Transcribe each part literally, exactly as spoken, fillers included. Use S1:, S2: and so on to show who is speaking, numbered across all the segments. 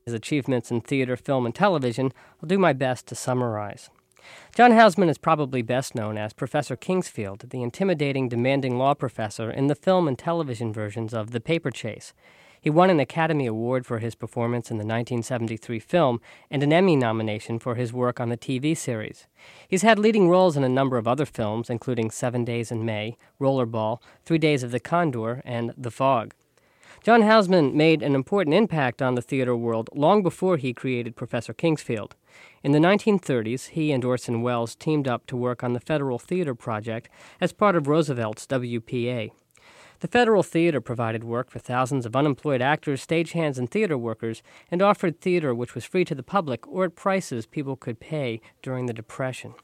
S1: his achievements in theater, film, and television, I'll do my best to summarize. John Houseman is probably best known as Professor Kingsfield, the intimidating, demanding law professor in the film and television versions of The Paper Chase. He won an Academy Award for his performance in the nineteen seventy-three film and an Emmy nomination for his work on the T V series. He's had leading roles in a number of other films, including Seven Days in May, Rollerball, Three Days of the Condor, and The Fog. John Houseman made an important impact on the theater world long before he created Professor Kingsfield. In the nineteen thirties, he and Orson Welles teamed up to work on the Federal Theater Project as part of Roosevelt's W P A. The Federal Theater provided work for thousands of unemployed actors, stagehands, and theater workers, and offered theater which was free to the public or at prices people could pay during the Depression.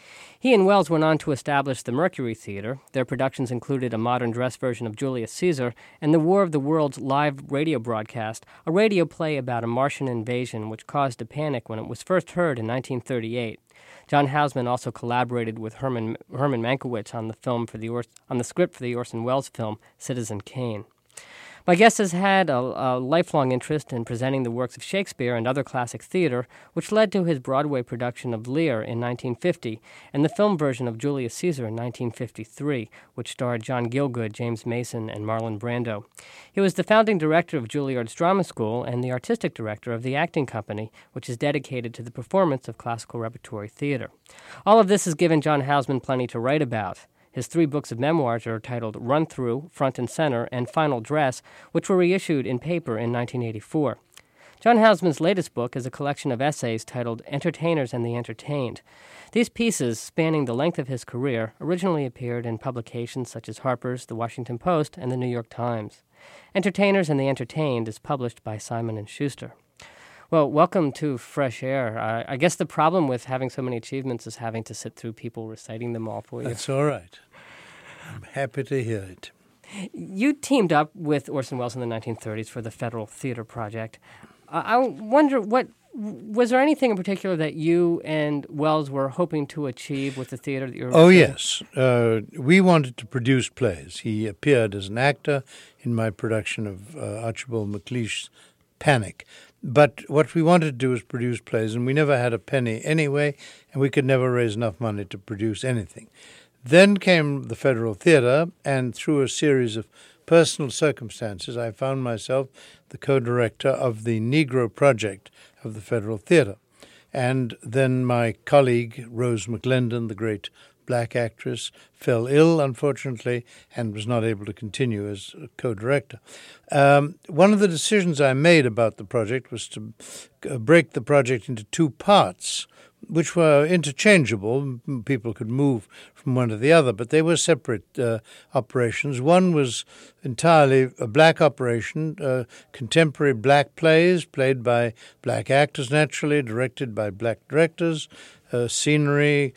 S1: He and Welles went on to establish the Mercury Theater. Their productions included a modern dress version of Julius Caesar and the War of the Worlds live radio broadcast, a radio play about a Martian invasion which caused a panic when it was first heard in nineteen thirty-eight. John Houseman also collaborated with Herman Herman Mankiewicz on the film for the Ors- on the script for the Orson Welles film Citizen Kane. My guest has had a, a lifelong interest in presenting the works of Shakespeare and other classic theater, which led to his Broadway production of Lear in nineteen fifty and the film version of Julius Caesar in nineteen fifty-three, which starred John Gielgud, James Mason, and Marlon Brando. He was the founding director of Juilliard's Drama School and the artistic director of the Acting Company, which is dedicated to the performance of classical repertory theater. All of this has given John Houseman plenty to write about. His three books of memoirs are titled Run Through, Front and Center, and Final Dress, which were reissued in paper in nineteen eighty-four. John Houseman's latest book is a collection of essays titled Entertainers and the Entertained. These pieces, spanning the length of his career, originally appeared in publications such as Harper's, The Washington Post, and The New York Times. Entertainers and the Entertained is published by Simon and Schuster. Well, welcome to Fresh Air. Uh, I guess the problem with having so many achievements is having to sit through people reciting them all for you.
S2: That's all right. I'm happy to hear it.
S1: You teamed up with Orson Welles in the nineteen thirties for the Federal Theater Project. Uh, I wonder, what was there anything in particular that you and Welles were hoping to achieve with the theater that you were
S2: Oh,
S1: doing?
S2: yes. Uh, we wanted to produce plays. He appeared as an actor in my production of uh, Archibald MacLeish's Panic. But what we wanted to do was produce plays, and we never had a penny anyway, and we could never raise enough money to produce anything. Then came the Federal Theater, and through a series of personal circumstances, I found myself the co-director of the Negro Project of the Federal Theater. And then my colleague, Rose McLendon, the great black actress, fell ill, unfortunately, and was not able to continue as a co-director. Um, one of the decisions I made about the project was to break the project into two parts, which were interchangeable. People could move from one to the other, but they were separate uh, operations. One was entirely a black operation, uh, contemporary black plays played by black actors, naturally, directed by black directors, uh, scenery,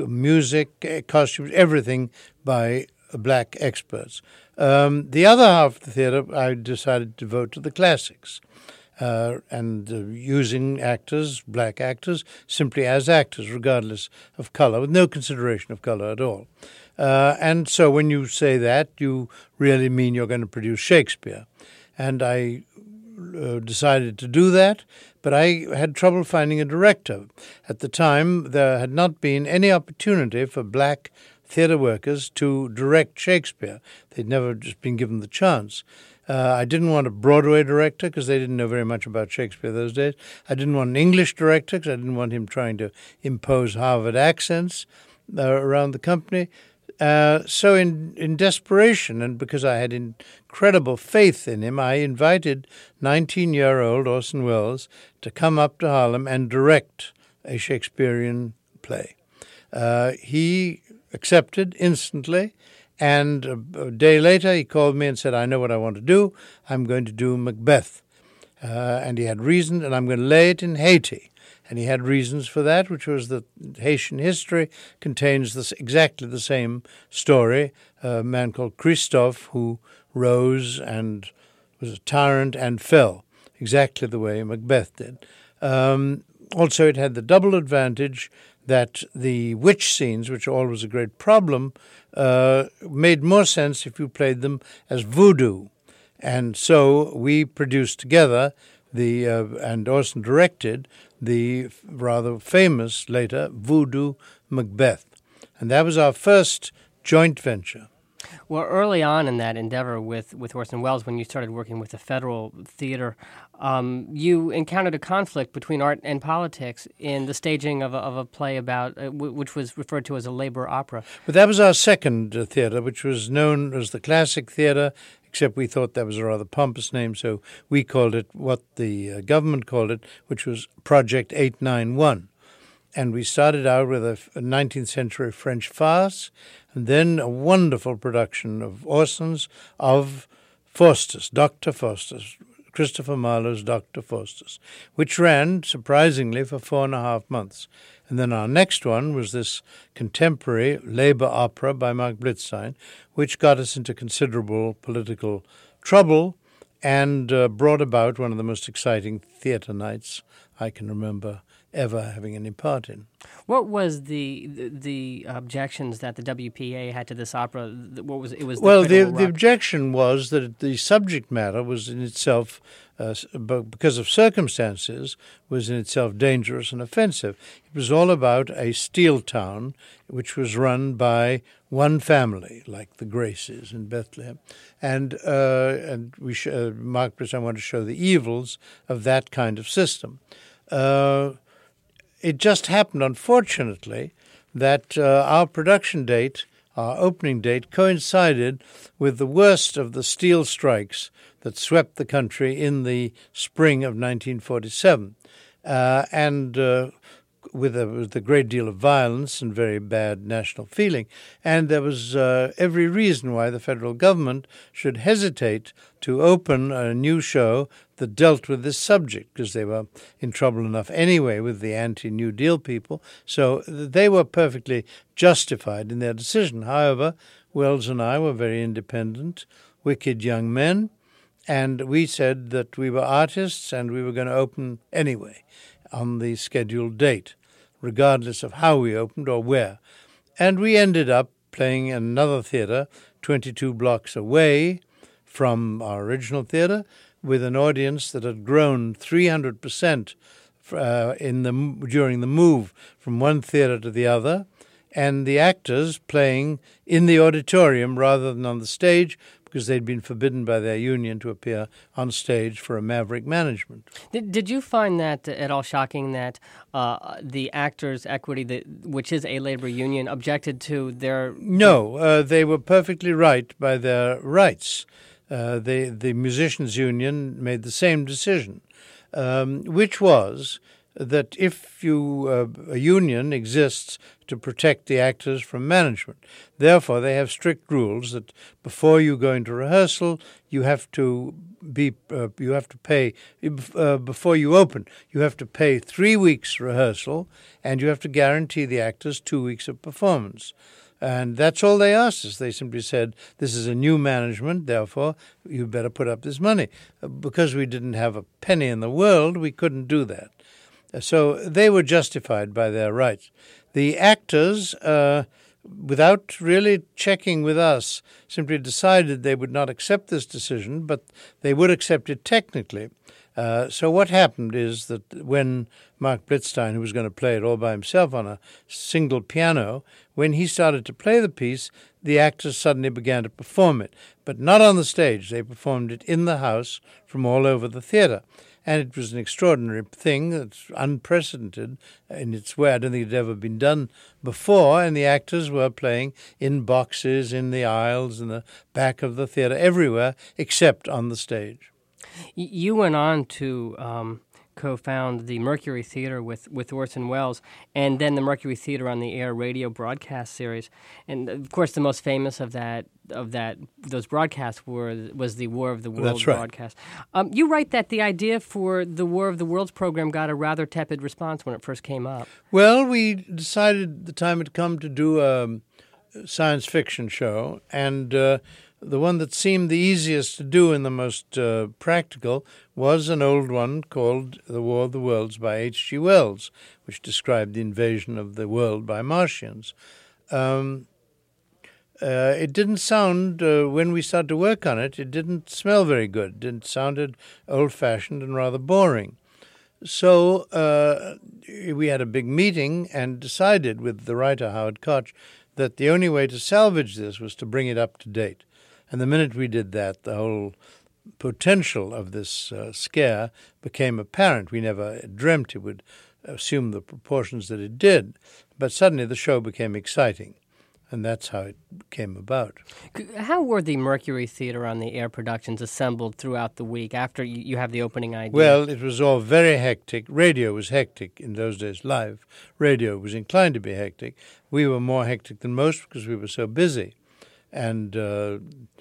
S2: music, costumes, everything by black experts. Um, the other half of the theater I decided to devote to the classics. Uh, and uh, using actors, black actors, simply as actors, regardless of color, with no consideration of color at all. Uh, and so when you say that, you really mean you're going to produce Shakespeare. And I uh, decided to do that, but I had trouble finding a director. At the time, there had not been any opportunity for black theater workers to direct Shakespeare. They'd never just been given the chance. Uh, I didn't want a Broadway director because they didn't know very much about Shakespeare those days. I didn't want an English director because I didn't want him trying to impose Harvard accents uh, around the company. Uh, so in, in desperation, and because I had incredible faith in him, I invited nineteen-year-old Orson Welles to come up to Harlem and direct a Shakespearean play. Uh, he accepted instantly. And a day later, he called me and said, I know what I want to do. I'm going to do Macbeth. Uh, and he had reasons, and I'm going to lay it in Haiti. And he had reasons for that, which was that Haitian history contains this, exactly the same story. A man called Christophe who rose and was a tyrant and fell, exactly the way Macbeth did. Um, also, it had the double advantage that the witch scenes, which are always a great problem, uh, made more sense if you played them as voodoo. And so we produced together the uh, and Orson directed the rather famous later Voodoo Macbeth. And that was our first joint venture.
S1: Well, early on in that endeavor with, with Orson Welles, when you started working with the Federal Theater, um, you encountered a conflict between art and politics in the staging of a, of a play about, uh, w- which was referred to as a labor opera.
S2: But that was our second uh, theater, which was known as the Classic Theater, except we thought that was a rather pompous name, so we called it what the uh, government called it, which was Project eight ninety-one. And we started out with a, a nineteenth century French farce, and then a wonderful production of Orson's of Faustus, Doctor Faustus, Christopher Marlowe's Doctor Faustus, which ran, surprisingly, for four and a half months. And then our next one was this contemporary labor opera by Mark Blitzstein, which got us into considerable political trouble and uh, brought about one of the most exciting theater nights I can remember ever having any part in.
S1: What was the the, the objections that the W P A had to this opera? What was it? Was the
S2: well, the
S1: critical
S2: the
S1: rock-
S2: objection was that the subject matter was in itself, uh, because of circumstances, was in itself dangerous and offensive. It was all about a steel town which was run by one family, like the Graces in Bethlehem, and uh, and we sh- uh, Mark Blitzstein wanted to show the evils of that kind of system. Uh, It just happened, unfortunately, that uh, our production date, our opening date, coincided with the worst of the steel strikes that swept the country in the spring of nineteen forty-seven, uh, and uh, with, a, with a great deal of violence and very bad national feeling. And there was uh, every reason why the federal government should hesitate to open a new show that dealt with this subject, because they were in trouble enough anyway with the anti-New Deal people. So they were perfectly justified in their decision. However, Welles and I were very independent, wicked young men, and we said that we were artists and we were going to open anyway on the scheduled date, regardless of how we opened or where. And we ended up playing in another theater twenty-two blocks away from our original theater, with an audience that had grown three hundred percent uh, in the during the move from one theater to the other, and the actors playing in the auditorium rather than on the stage, because they'd been forbidden by their union to appear on stage for a maverick management.
S1: Did, did you find that at all shocking that uh, the Actors' Equity, the, which is a labor union, objected to their...
S2: No, uh, they were perfectly right by their rights. Uh, the, the musicians' union made the same decision, um, which was that if you uh, a union exists to protect the actors from management. Therefore, they have strict rules that before you go into rehearsal, you have to be uh, you have to pay uh, before you open. You have to pay three weeks rehearsal, and you have to guarantee the actors two weeks of performance. And that's all they asked us. They simply said, this is a new management, therefore you better put up this money. Because we didn't have a penny in the world, we couldn't do that. So they were justified by their rights. The actors, uh, without really checking with us, simply decided they would not accept this decision, but they would accept it technically. Uh, so what happened is that when Mark Blitzstein, who was going to play it all by himself on a single piano, when he started to play the piece, the actors suddenly began to perform it, but not on the stage. They performed it in the house from all over the theater. And it was an extraordinary thing that's unprecedented in its way. I don't think it had ever been done before. And the actors were playing in boxes, in the aisles, in the back of the theater, everywhere except on the stage.
S1: You went on to um, co-found the Mercury Theater with, with Orson Welles, and then the Mercury Theater on the Air radio broadcast series. And of course, the most famous of that of that those broadcasts were was the War of the Worlds
S2: That's right.
S1: broadcast. Um, you write that the idea for the War of the Worlds program got a rather tepid response when it first came up.
S2: Well, we decided the time had come to do a science fiction show, and uh, the one that seemed the easiest to do and the most uh, practical was an old one called The War of the Worlds by H G Wells, which described the invasion of the world by Martians. Um, uh, it didn't sound, uh, when we started to work on it, it didn't smell very good. It sounded old-fashioned and rather boring. So uh, we had a big meeting and decided with the writer, Howard Koch, that the only way to salvage this was to bring it up to date. And the minute we did that, the whole potential of this uh, scare became apparent. We never dreamt it would assume the proportions that it did, but suddenly the show became exciting. And that's how it came about.
S1: How were the Mercury Theater on the Air productions assembled throughout the week after you have the opening idea?
S2: Well, it was all very hectic. Radio was hectic in those days, live. Radio was inclined to be hectic. We were more hectic than most because we were so busy. And uh,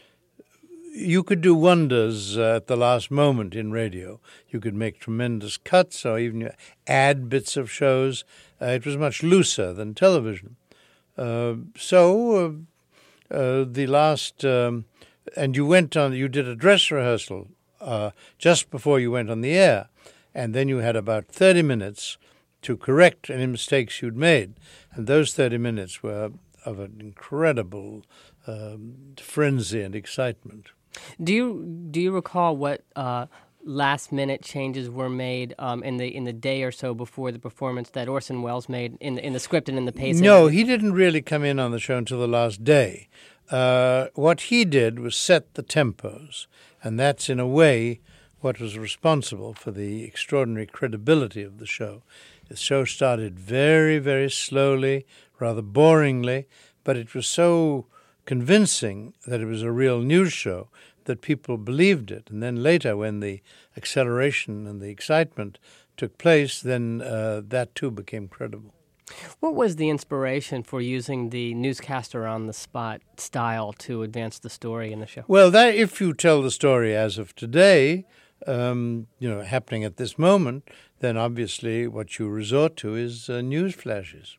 S2: you could do wonders uh, at the last moment in radio. You could make tremendous cuts or even add bits of shows. Uh, it was much looser than television. Uh, so uh, uh, the last, um, and you went on, you did a dress rehearsal uh, just before you went on the air, and then you had about thirty minutes to correct any mistakes you'd made, and those thirty minutes were of an incredible um, frenzy and excitement.
S1: Do you do you recall what uh, last minute changes were made um, in the in the day or so before the performance that Orson Welles made in the, in the script and in the pacing?
S2: No, he didn't really come in on the show until the last day. Uh, what he did was set the tempos, and that's in a way what was responsible for the extraordinary credibility of the show. The show started very, very slowly, rather boringly, but it was so convincing that it was a real news show that people believed it. And then later, when the acceleration and the excitement took place, then uh, that too became credible.
S1: What was the inspiration for using the newscaster on the spot style to advance the story in the show?
S2: Well, that if you tell the story as of today, um, you know, happening at this moment, then obviously what you resort to is uh, news flashes.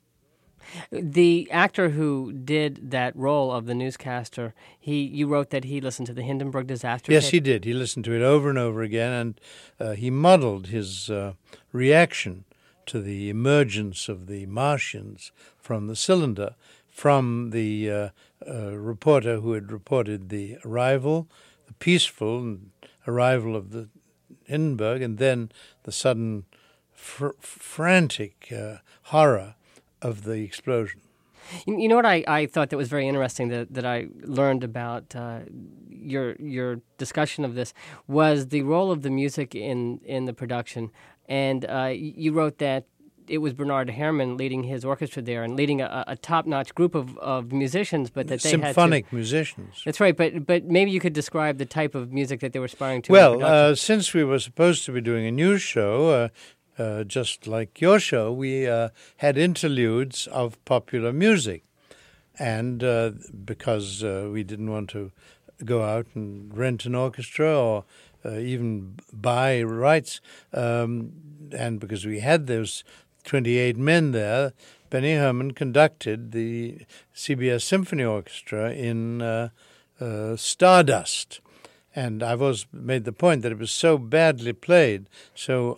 S1: The actor who did that role of the newscaster, he you wrote that he listened to the Hindenburg disaster
S2: Yes,
S1: tape?
S2: he did. He listened to it over and over again, and uh, he modeled his uh, reaction to the emergence of the Martians from the cylinder from the uh, uh, reporter who had reported the arrival, the peaceful arrival of the Hindenburg, and then the sudden fr- frantic uh, horror of the explosion.
S1: You know what I, I thought that was very interesting that, that I learned about uh, your your discussion of this was the role of the music in, in the production. And uh, you wrote that it was Bernard Herrmann leading his orchestra there and leading a, a top-notch group of, of musicians, but that they
S2: Symphonic
S1: had to,
S2: musicians.
S1: That's right, but but maybe you could describe the type of music that they were aspiring to.
S2: Well, uh, since we were supposed to be doing a news show, uh, uh, just like your show, we uh, had interludes of popular music. And uh, because uh, we didn't want to go out and rent an orchestra or uh, even buy rights, um, and because we had those twenty-eight men there, Benny Herrmann conducted the C B S Symphony Orchestra in uh, uh, Stardust. And I've always made the point that it was so badly played, so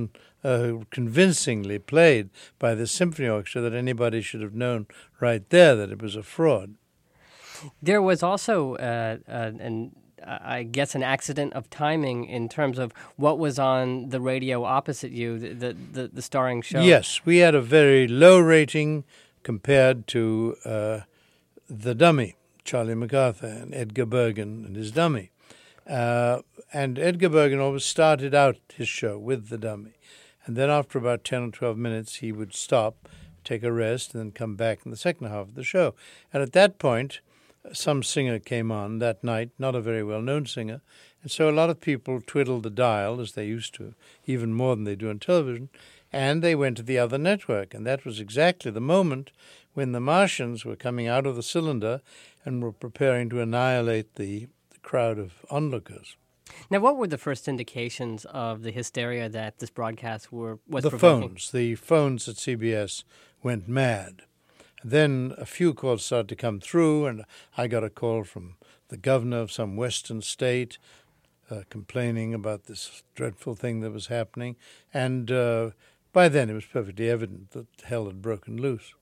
S2: unconvincingly uh, played by the symphony orchestra that anybody should have known right there that it was a fraud.
S1: There was also, uh, uh, an, uh, I guess, an accident of timing in terms of what was on the radio opposite you, the, the, the, the starring show.
S2: Yes, we had a very low rating compared to uh, The Dummy, Charlie MacArthur and Edgar Bergen and his Dummy. Uh, and Edgar Bergen always started out his show with The Dummy. And then after about ten or twelve minutes, he would stop, take a rest, and then come back in the second half of the show. And at that point, some singer came on that night, not a very well-known singer. And so a lot of people twiddled the dial, as they used to, even more than they do on television, and they went to the other network. And that was exactly the moment when the Martians were coming out of the cylinder and were preparing to annihilate the crowd of onlookers.
S1: Now, what were the first indications of the hysteria that this broadcast were was
S2: the
S1: provoking?
S2: phones. The phones at C B S went mad. Then a few calls started to come through, and I got a call from the governor of some western state uh, complaining about this dreadful thing that was happening. And uh, by then it was perfectly evident that hell had broken loose.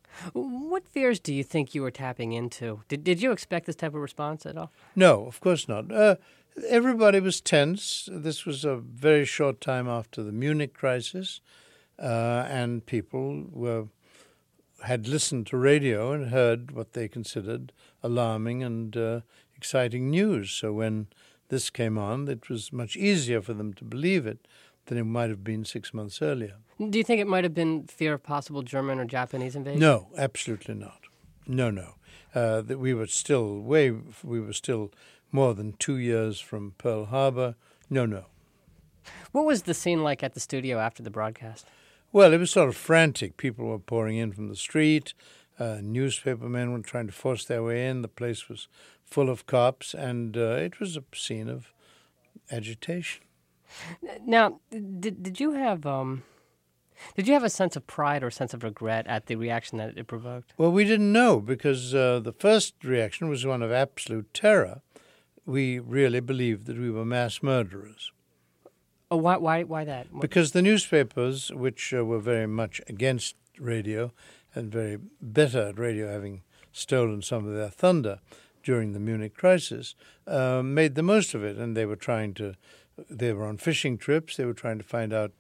S1: What fears do you think you were tapping into? Did Did you expect this type of response at all?
S2: No, of course not. Uh, everybody was tense. This was a very short time after the Munich crisis, uh, and people were had listened to radio and heard what they considered alarming and uh, exciting news. So when this came on, it was much easier for them to believe it than it might have been six months earlier.
S1: Do you think it might have been fear of possible German or Japanese invasion?
S2: No, absolutely not. No, no. Uh, that we were still way, we were still more than two years from Pearl Harbor. No, no.
S1: What was the scene like at the studio after the broadcast?
S2: Well, it was sort of frantic. People were pouring in from the street. Uh, newspaper men were trying to force their way in. The place was full of cops, and uh, it was a scene of agitation.
S1: Now, did did you have um, did you have a sense of pride or sense of regret at the reaction that it provoked?
S2: Well, we didn't know because uh, the first reaction was one of absolute terror. We really believed that we were mass murderers.
S1: Oh, why why why that? What?
S2: Because the newspapers, which uh, were very much against radio and very bitter at radio having stolen some of their thunder during the Munich crisis, uh, made the most of it, and they were trying to. They were on fishing trips. They were trying to find out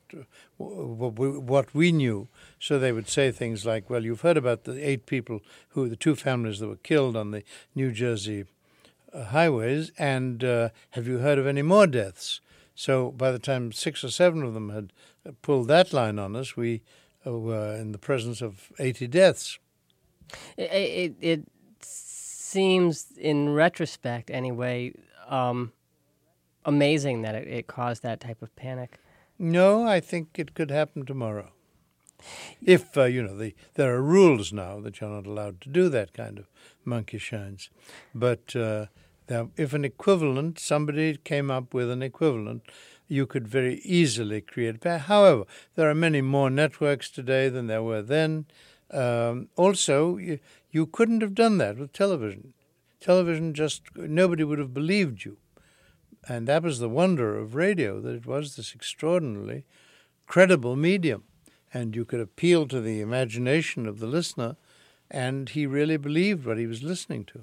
S2: what we knew. So they would say things like, well, you've heard about the eight people, who the two families that were killed on the New Jersey uh, highways, and uh, have you heard of any more deaths? So by the time six or seven of them had pulled that line on us, we uh, were in the presence of eighty deaths.
S1: It, it, it seems, in retrospect anyway, um, amazing that it, it caused that type of panic.
S2: No, I think it could happen tomorrow. If, uh, you know, the, there are rules now that you're not allowed to do that kind of monkey shines. But uh, there, if an equivalent, somebody came up with an equivalent, you could very easily create. However, there are many more networks today than there were then. Um, also, you, you couldn't have done that with television. Television just, nobody would have believed you. And that was the wonder of radio, that it was this extraordinarily credible medium. And you could appeal to the imagination of the listener, and he really believed what he was listening to.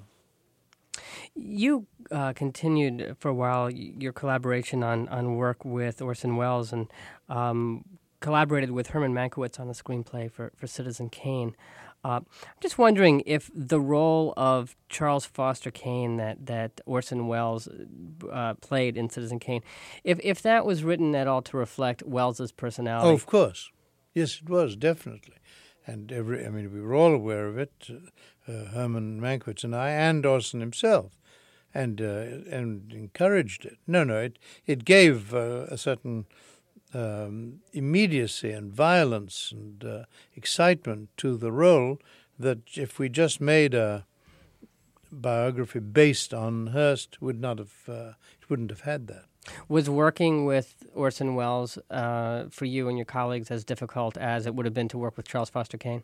S1: You uh, continued for a while your collaboration on, on work with Orson Welles and um, collaborated with Herman Mankiewicz on a screenplay for, for Citizen Kane. Uh, I'm just wondering if the role of Charles Foster Kane that, that Orson Welles uh, played in Citizen Kane, if if that was written at all to reflect Welles's personality.
S2: Oh, of course. Yes, it was, definitely. And every, I mean, we were all aware of it, uh, Herman Mankiewicz and I, and Orson himself, and uh, and encouraged it. No, no, it, it gave uh, a certain um, immediacy and violence and uh, excitement to the role that if we just made a biography based on Hearst, would not have, uh, it wouldn't have had that.
S1: Was working with Orson Welles uh, for you and your colleagues as difficult as it would have been to work with Charles Foster Kane?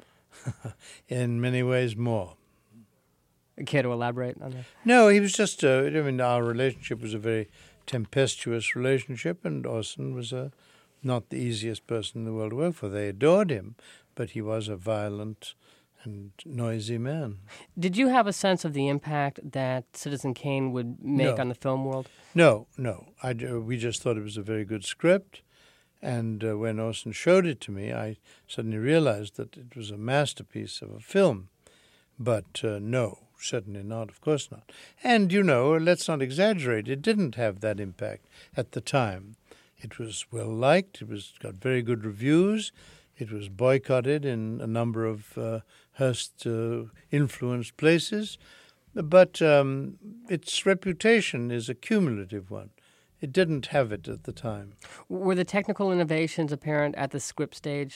S2: In many ways, more.
S1: Care to elaborate on that?
S2: No, he was just, uh, I mean, our relationship was a very tempestuous relationship, and Orson was uh, not the easiest person in the world to work for. They adored him, but he was a violent and noisy man.
S1: Did you have a sense of the impact that Citizen Kane would make
S2: No.
S1: on the film world?
S2: No, no. I, uh, we just thought it was a very good script, and uh, when Orson showed it to me, I suddenly realized that it was a masterpiece of a film. But uh, no, certainly not, of course not. And, you know, let's not exaggerate, it didn't have that impact at the time. It was well-liked, it was got very good reviews, it was boycotted in a number of uh, Hearst-influenced uh, places, but um, its reputation is a cumulative one. It didn't have it at the time.
S1: Were the technical innovations apparent at the script stage?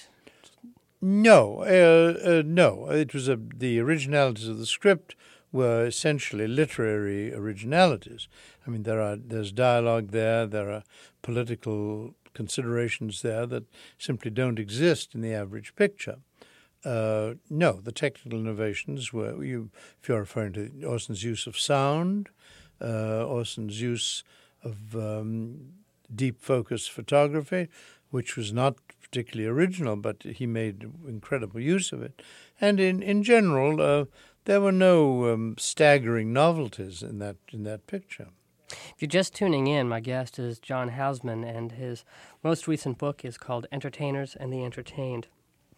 S2: No, uh, uh, no. It was a, the originalities of the script were essentially literary originalities. I mean, there are there's dialogue there, there are political considerations there that simply don't exist in the average picture. Uh, no, the technical innovations were, you, if you're referring to Orson's use of sound, uh, Orson's use of um, deep focus photography, which was not particularly original, but he made incredible use of it. And in, in general, uh, there were no um, staggering novelties in that in that picture.
S1: If you're just tuning in, my guest is John Houseman, and his most recent book is called Entertainers and the Entertained.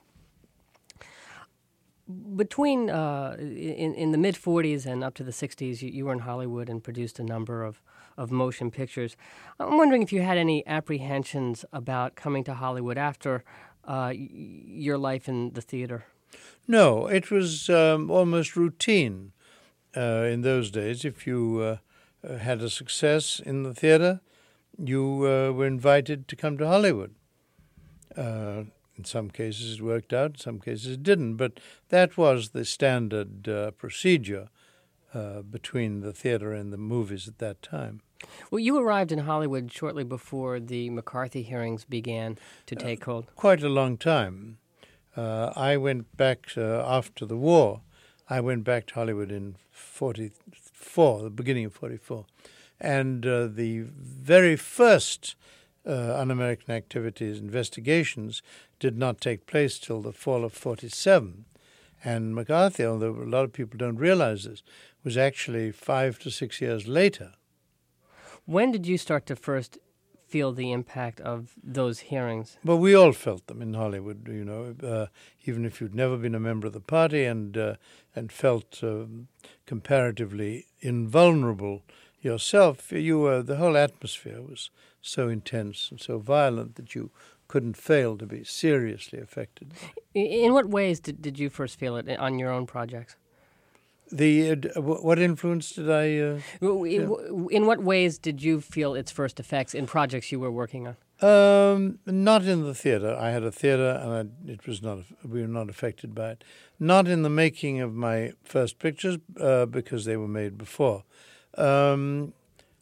S1: Between uh, in, in the mid-forties and up to the sixties, you, you were in Hollywood and produced a number of, of motion pictures. I'm wondering if you had any apprehensions about coming to Hollywood after uh, your life in the theater.
S2: No, it was um, almost routine uh, in those days. If you uh, had a success in the theater, you uh, were invited to come to Hollywood. Uh, in some cases it worked out, in some cases it didn't, but that was the standard uh, procedure uh, between the theater and the movies at that time.
S1: Well, you arrived in Hollywood shortly before the McCarthy hearings began to take hold.
S2: Uh, quite a long time. Uh, I went back uh, after the war. I went back to Hollywood in forty-four, the beginning of forty-four. And uh, the very first uh, un-American activities, investigations, did not take place till the fall of forty-seven. And McCarthy, although a lot of people don't realize this, was actually five to six years later.
S1: When did you start to first feel the impact of those hearings?
S2: Well, we all felt them in Hollywood, you know, uh, even if you'd never been a member of the party and uh, and felt uh, comparatively invulnerable yourself. You were, the whole atmosphere was so intense and so violent that you couldn't fail to be seriously affected.
S1: In what ways did, did you first feel it on your own projects?
S2: The uh, what influence did I? Uh,
S1: in, in what ways did you feel its first effects in projects you were working on?
S2: Um, not in the theater. I had a theater, and I, it was not. We were not affected by it. Not in the making of my first pictures, uh, because they were made before. Um,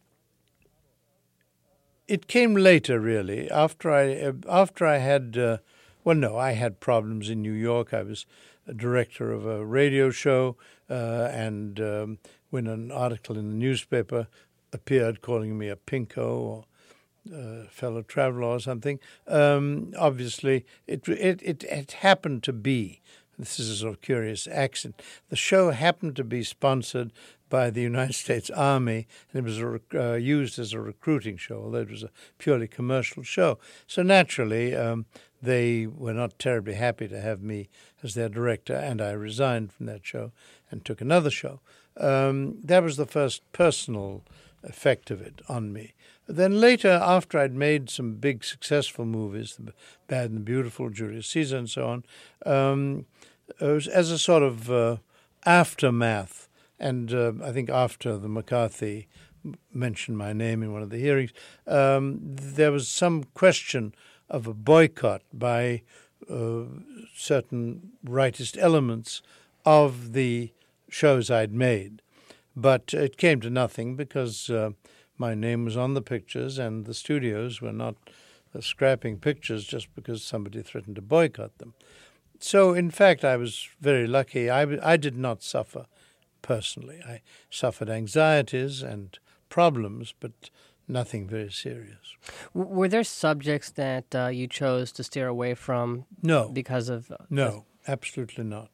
S2: it came later, really. After I uh, after I had. Uh, well, no, I had problems in New York. I was a director of a radio show, uh, and um, when an article in the newspaper appeared calling me a pinko or uh, fellow traveler or something, um, obviously it, it it it happened to be. This is a sort of curious accident. The show happened to be sponsored by the United States Army, and it was a, uh, used as a recruiting show, although it was a purely commercial show. So naturally, um, they were not terribly happy to have me as their director, and I resigned from that show and took another show. Um, that was the first personal effect of it on me. Then later, after I'd made some big successful movies, The Bad and the Beautiful, Julius Caesar, and so on, um, it was as a sort of uh, aftermath, and uh, I think after the McCarthy mentioned my name in one of the hearings, um, there was some question of a boycott by uh, certain rightist elements of the shows I'd made. But it came to nothing because uh, my name was on the pictures and the studios were not uh, scrapping pictures just because somebody threatened to boycott them. So, in fact, I was very lucky. I, I did not suffer personally. I suffered anxieties and problems, but nothing very serious.
S1: W- were there subjects that uh, you chose to steer away from?
S2: No.
S1: Because of... Uh,
S2: no, absolutely not.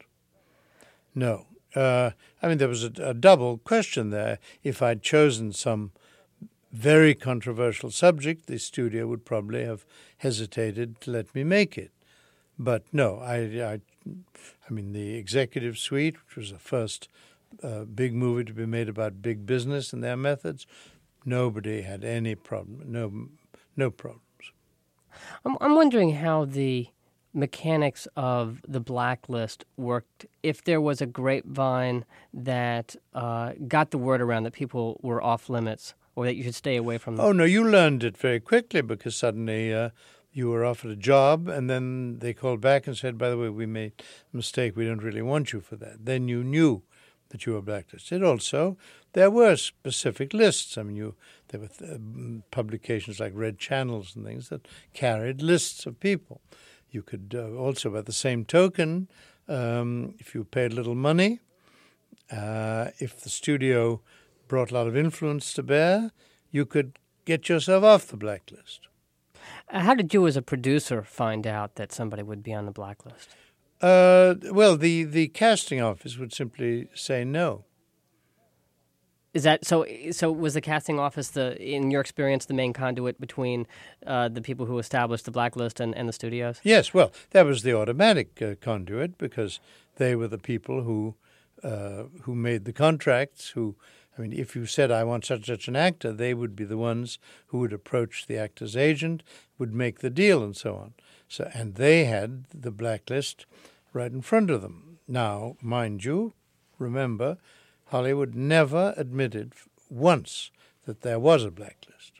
S2: No. Uh, I mean, there was a, a double question there. If I'd chosen some very controversial subject, the studio would probably have hesitated to let me make it. But no, I, I, I mean, the Executive Suite, which was the first uh, big movie to be made about big business and their methods, nobody had any problem, no, no problems.
S1: I'm, I'm wondering how the mechanics of the blacklist worked. If there was a grapevine that uh, got the word around that people were off limits or that you should stay away from them.
S2: Oh, no, you learned it very quickly because suddenly uh, you were offered a job and then they called back and said, by the way, we made a mistake. We don't really want you for that. Then you knew that you were blacklisted. Also, there were specific lists. I mean, you there were th- publications like Red Channels and things that carried lists of people. You could uh, also, by the same token, um, if you paid little money, uh, if the studio brought a lot of influence to bear, you could get yourself off the blacklist.
S1: Uh, How did you, as a producer, find out that somebody would be on the blacklist?
S2: Uh, well, the, the casting office would simply say no.
S1: Is that so? So was the casting office, the in your experience, the main conduit between uh, the people who established the blacklist and, and the studios?
S2: Yes, well, that was the automatic uh, conduit because they were the people who uh, who made the contracts. Who, I mean, if you said I want such such an actor, they would be the ones who would approach the actor's agent, would make the deal, and so on. So, and they had the blacklist right in front of them. Now, mind you, remember, Hollywood never admitted once that there was a blacklist.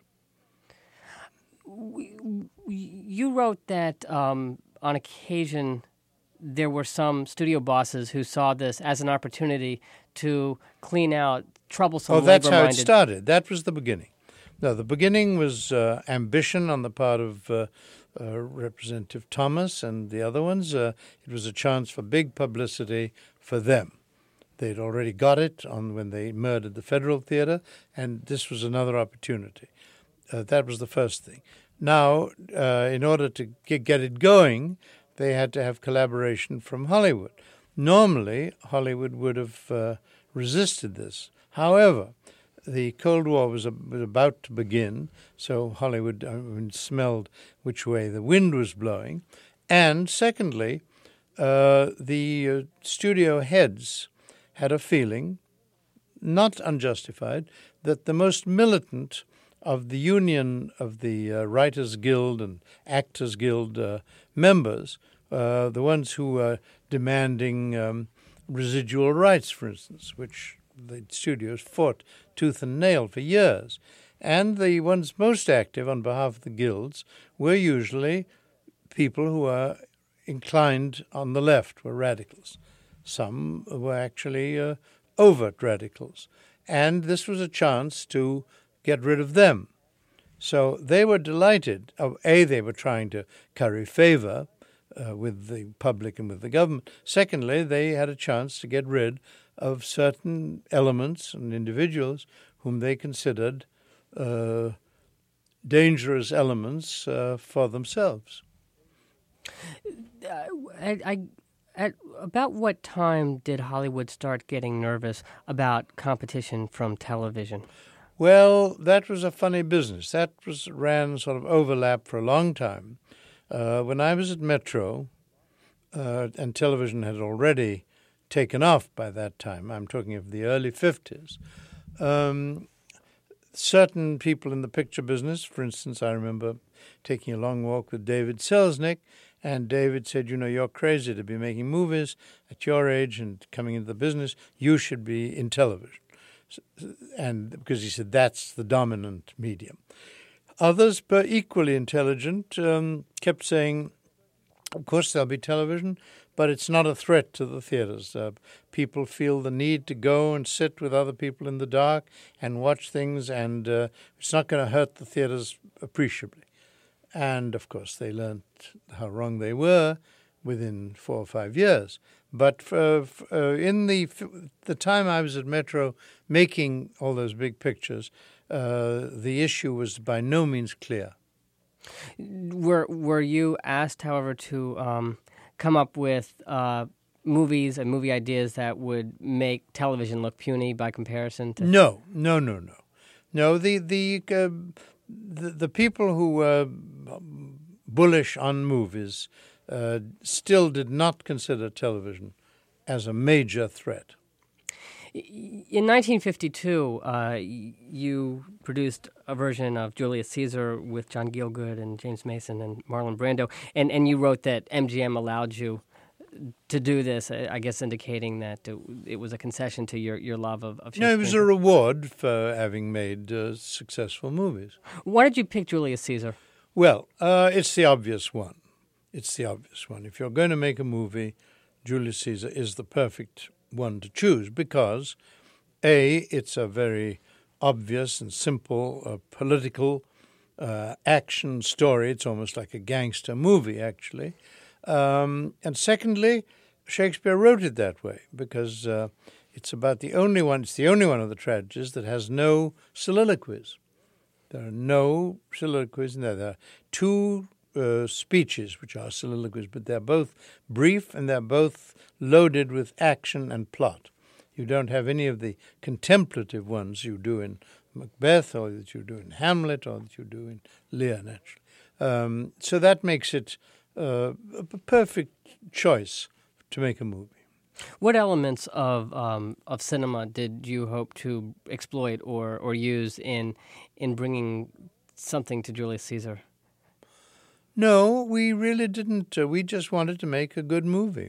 S1: You wrote that um, on occasion there were some studio bosses who saw this as an opportunity to clean out troublesome
S2: Oh, that's how it
S1: labor-minded...
S2: started. That was the beginning. No, the beginning was uh, ambition on the part of uh, uh, Representative Thomas and the other ones. Uh, it was a chance for big publicity for them. They'd already got it on when they murdered the Federal Theater, and this was another opportunity. Uh, that was the first thing. Now, uh, in order to get, get it going, they had to have collaboration from Hollywood. Normally, Hollywood would have uh, resisted this. However, the Cold War was, a, was about to begin, so Hollywood I mean, smelled which way the wind was blowing. And secondly, uh, the uh, studio heads had a feeling, not unjustified, that the most militant of the union of the uh, Writers Guild and Actors Guild uh, members, uh, the ones who were demanding um, residual rights, for instance, which the studios fought tooth and nail for years, and the ones most active on behalf of the guilds were usually people who were inclined on the left, were radicals. Some were actually uh, overt radicals. And this was a chance to get rid of them. So they were delighted. Oh, A, they were trying to curry favor uh, with the public and with the government. Secondly, they had a chance to get rid of certain elements and individuals whom they considered uh, dangerous elements uh, for themselves.
S1: Uh, I... I... At about what time did Hollywood start getting nervous about competition from television?
S2: Well, that was a funny business. That was ran sort of overlap for a long time. Uh, when I was at Metro, uh, and television had already taken off by that time, I'm talking of the early fifties, um, certain people in the picture business, for instance, I remember taking a long walk with David Selznick, and David said, you know, you're crazy to be making movies at your age and coming into the business. You should be in television. And because he said that's the dominant medium. Others, but equally intelligent, um, kept saying, of course there'll be television, but it's not a threat to the theaters. Uh, people feel the need to go and sit with other people in the dark and watch things, and uh, it's not going to hurt the theaters appreciably. And, of course, they learned how wrong they were within four or five years. But for, uh, in the the time I was at Metro making all those big pictures, uh, the issue was by no means clear.
S1: Were were you asked, however, to um, come up with uh, movies and movie ideas that would make television look puny by comparison to...
S2: No, no, no, no. No, the... the uh, The, the people who were bullish on movies uh, still did not consider television as a major threat.
S1: In nineteen fifty-two, uh, you produced a version of Julius Caesar with John Gielgud and James Mason and Marlon Brando, and, and you wrote that M G M allowed you to do this, I guess indicating that it was a concession to your, your love of, of Shakespeare.
S2: No, it was a reward for having made uh, successful movies.
S1: Why did you pick Julius Caesar?
S2: Well, uh, it's the obvious one. It's the obvious one. If you're going to make a movie, Julius Caesar is the perfect one to choose because, A, it's a very obvious and simple uh, political uh, action story. It's almost like a gangster movie, actually. Um, and secondly, Shakespeare wrote it that way because uh, it's about the only one, it's the only one of the tragedies that has no soliloquies. There are no soliloquies in there. There are two uh, speeches, which are soliloquies, but they're both brief and they're both loaded with action and plot. You don't have any of the contemplative ones you do in Macbeth or that you do in Hamlet or that you do in Lear, naturally. Um, so that makes it uh, a perfect choice to make a movie.
S1: What elements of um, of cinema did you hope to exploit or, or use in in bringing something to Julius Caesar?
S2: No, we really didn't. Uh, we just wanted to make a good movie,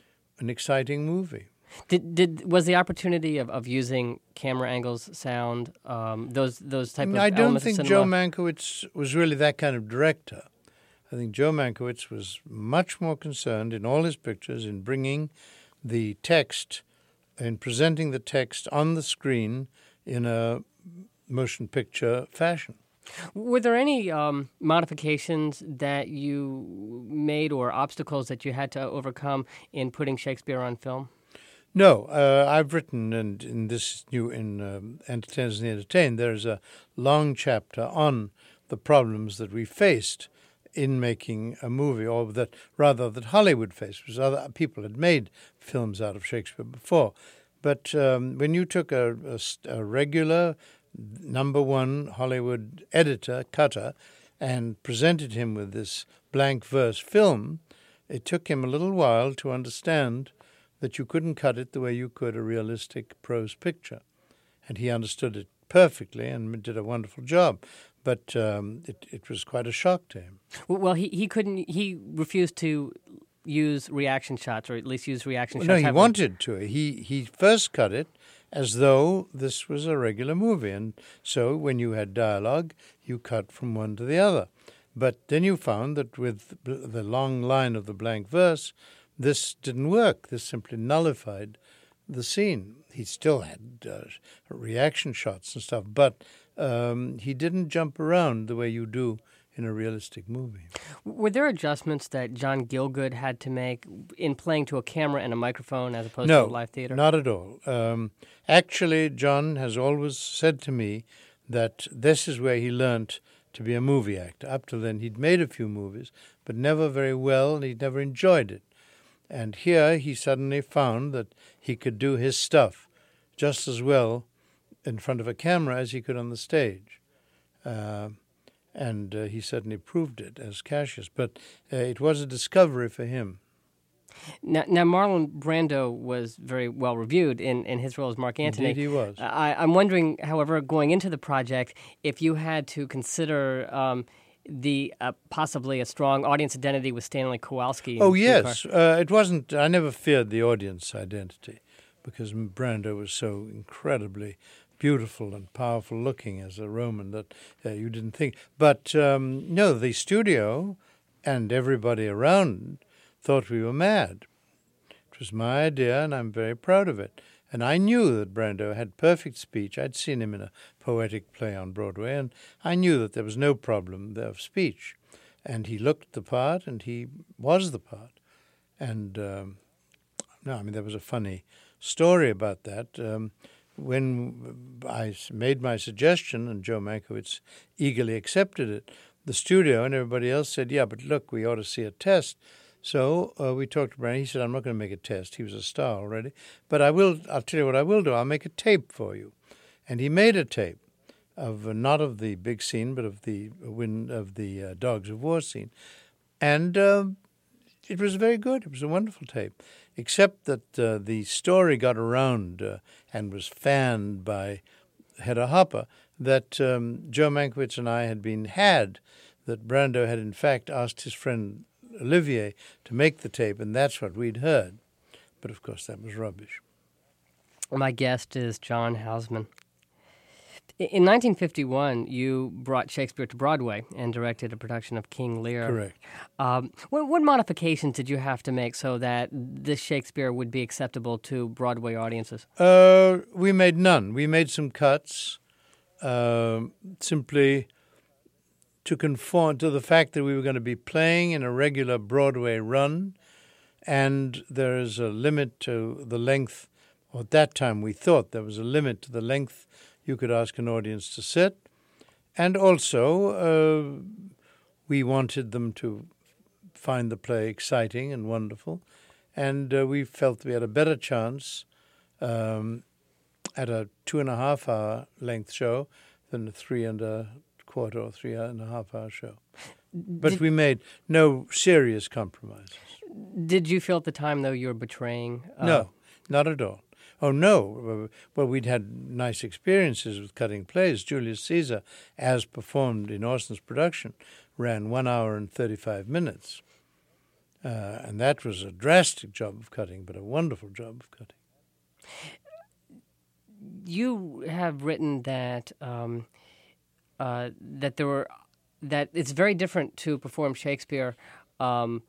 S2: an exciting movie.
S1: Did did was the opportunity of, of using camera angles, sound, um, those those type of
S2: I don't
S1: elements
S2: think
S1: of
S2: Joe
S1: cinema?
S2: Mankiewicz was really that kind of director. I think Joe Mankiewicz was much more concerned in all his pictures in bringing the text, in presenting the text on the screen in a motion picture fashion.
S1: Were there any um, modifications that you made or obstacles that you had to overcome in putting Shakespeare on film?
S2: No, uh, I've written, and in this new in um, Entertainers and the Entertained, there's a long chapter on the problems that we faced in making a movie, or that rather that Hollywood faced, because other people had made films out of Shakespeare before. But um, when you took a, a, a regular number one Hollywood editor, cutter, and presented him with this blank verse film, it took him a little while to understand that you couldn't cut it the way you could a realistic prose picture. And he understood it perfectly and did a wonderful job. But um, it, it was quite a shock to him.
S1: Well, he, he couldn't. He refused to use reaction shots, or at least use reaction
S2: Well,
S1: shots.
S2: no, he
S1: heavily.
S2: wanted to. He he first cut it as though this was a regular movie, and so when you had dialogue, you cut from one to the other. But then you found that with the long line of the blank verse, this didn't work. This simply nullified the scene. He still had uh, reaction shots and stuff, but um, he didn't jump around the way you do in a realistic movie.
S1: Were there adjustments that John Gielgud had to make in playing to a camera and a microphone as opposed
S2: no,
S1: to live theater?
S2: not at all. Um, actually, John has always said to me that this is where he learnt to be a movie actor. Up till then, he'd made a few movies, but never very well, and he'd never enjoyed it. And here he suddenly found that he could do his stuff just as well in front of a camera as he could on the stage. Uh, and uh, he certainly proved it as Cassius. But uh, it was a discovery for him.
S1: Now, now, Marlon Brando was very well reviewed in, in his role as Mark Antony.
S2: Indeed he was.
S1: I, I'm wondering, however, going into the project, if you had to consider um, the uh, possibly a strong audience identity with Stanley Kowalski. in
S2: Oh,
S1: Streetcar.
S2: yes. Uh, it wasn't, I never feared the audience identity because Brando was so incredibly beautiful and powerful looking as a Roman that uh, you didn't think. But um, no, the studio and everybody around thought we were mad. It was my idea, and I'm very proud of it. And I knew that Brando had perfect speech. I'd seen him in a poetic play on Broadway, and I knew that there was no problem there of speech. And he looked the part, and he was the part. And, um, no, I mean, there was a funny story about that. Um, when I made my suggestion, and Joe Mankiewicz eagerly accepted it, the studio and everybody else said, yeah, but look, we ought to see a test. So uh, we talked to Brando. He said, I'm not going to make a test. He was a star already. But I will, I'll tell you what I will do. I'll make a tape for you. And he made a tape of, uh, not of the big scene, but of the win, of the uh, Dogs of War scene. And uh, it was very good. It was a wonderful tape, except that uh, the story got around uh, and was fanned by Hedda Hopper that um, Joe Mankiewicz and I had been had, that Brando had in fact asked his friend Olivier to make the tape, and that's what we'd heard. But, of course, that was rubbish.
S1: My guest is John Houseman. In nineteen fifty-one, you brought Shakespeare to Broadway and directed a production of King Lear.
S2: Correct.
S1: Um, what, what modifications did you have to make so that this Shakespeare would be acceptable to Broadway audiences?
S2: Uh, we made none. We made some cuts, uh, simply to conform to the fact that we were going to be playing in a regular Broadway run, and there is a limit to the length, or at that time we thought there was a limit to the length you could ask an audience to sit, and also uh, we wanted them to find the play exciting and wonderful, and uh, we felt we had a better chance um, at a two and a half hour length show than a three and a quarter or three and a half hour show. But did, we made no serious compromises.
S1: Did you feel at the time, though, you were betraying? Uh,
S2: no, not at all. Oh, no. Well, we'd had nice experiences with cutting plays. Julius Caesar, as performed in Austen's production, ran one hour and thirty-five minutes. Uh, and that was a drastic job of cutting, but a wonderful job of cutting.
S1: You have written that um, uh, that there were that it's very different to perform Shakespeare. Um,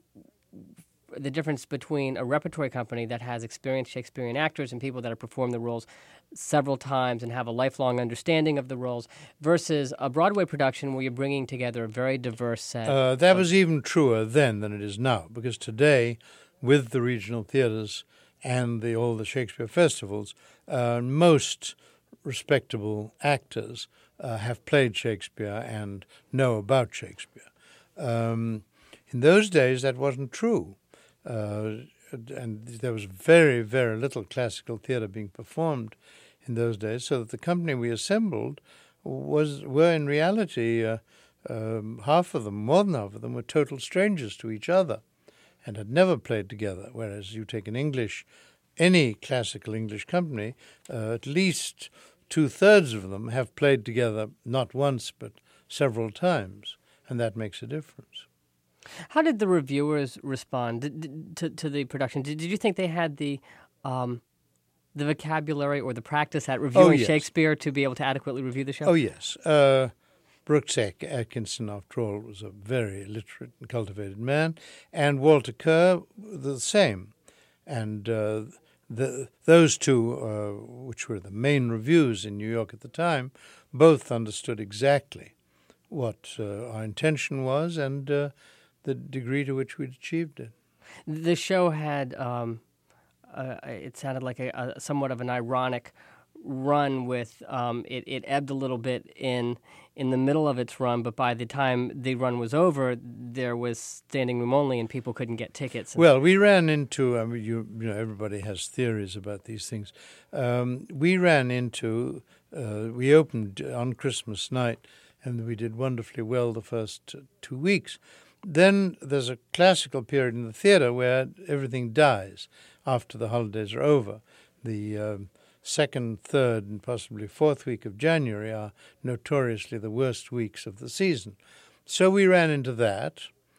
S1: the difference between a repertory company that has experienced Shakespearean actors and people that have performed the roles several times and have a lifelong understanding of the roles versus a Broadway production where you're bringing together a very diverse set.
S2: Uh, that was even truer then than it is now, because today, with the regional theaters and the, all the Shakespeare festivals, uh, most respectable actors uh, have played Shakespeare and know about Shakespeare. Um, in those days, that wasn't true. Uh, and there was very, very little classical theatre being performed in those days, so that the company we assembled was were in reality, uh, um, half of them, more than half of them, were total strangers to each other and had never played together, whereas you take an English, any classical English company, uh, at least two-thirds of them have played together not once but several times, and that makes a difference.
S1: How did the reviewers respond to to the production? Did, did you think they had the um, the vocabulary or the practice at reviewing
S2: oh, yes.
S1: Shakespeare to be able to adequately review the show?
S2: Oh, yes. Uh, Brooks Atkinson, after all, was a very literate and cultivated man, and Walter Kerr, the same. And uh, the, those two, uh, which were the main reviews in New York at the time, both understood exactly what uh, our intention was and uh, the degree to which we'd achieved it.
S1: The show had, um, uh, it sounded like a, a somewhat of an ironic run with, um, it, it ebbed a little bit in in the middle of its run, but by the time the run was over, there was standing room only and people couldn't get tickets.
S2: Well, we ran into, I mean, you, you know, everybody has theories about these things. Um, we ran into, uh, we opened on Christmas night, and we did wonderfully well the first two weeks. Then there's a classical period in the theater where everything dies after the holidays are over. The um, second, third, and possibly fourth week of January are notoriously the worst weeks of the season. So we ran into that,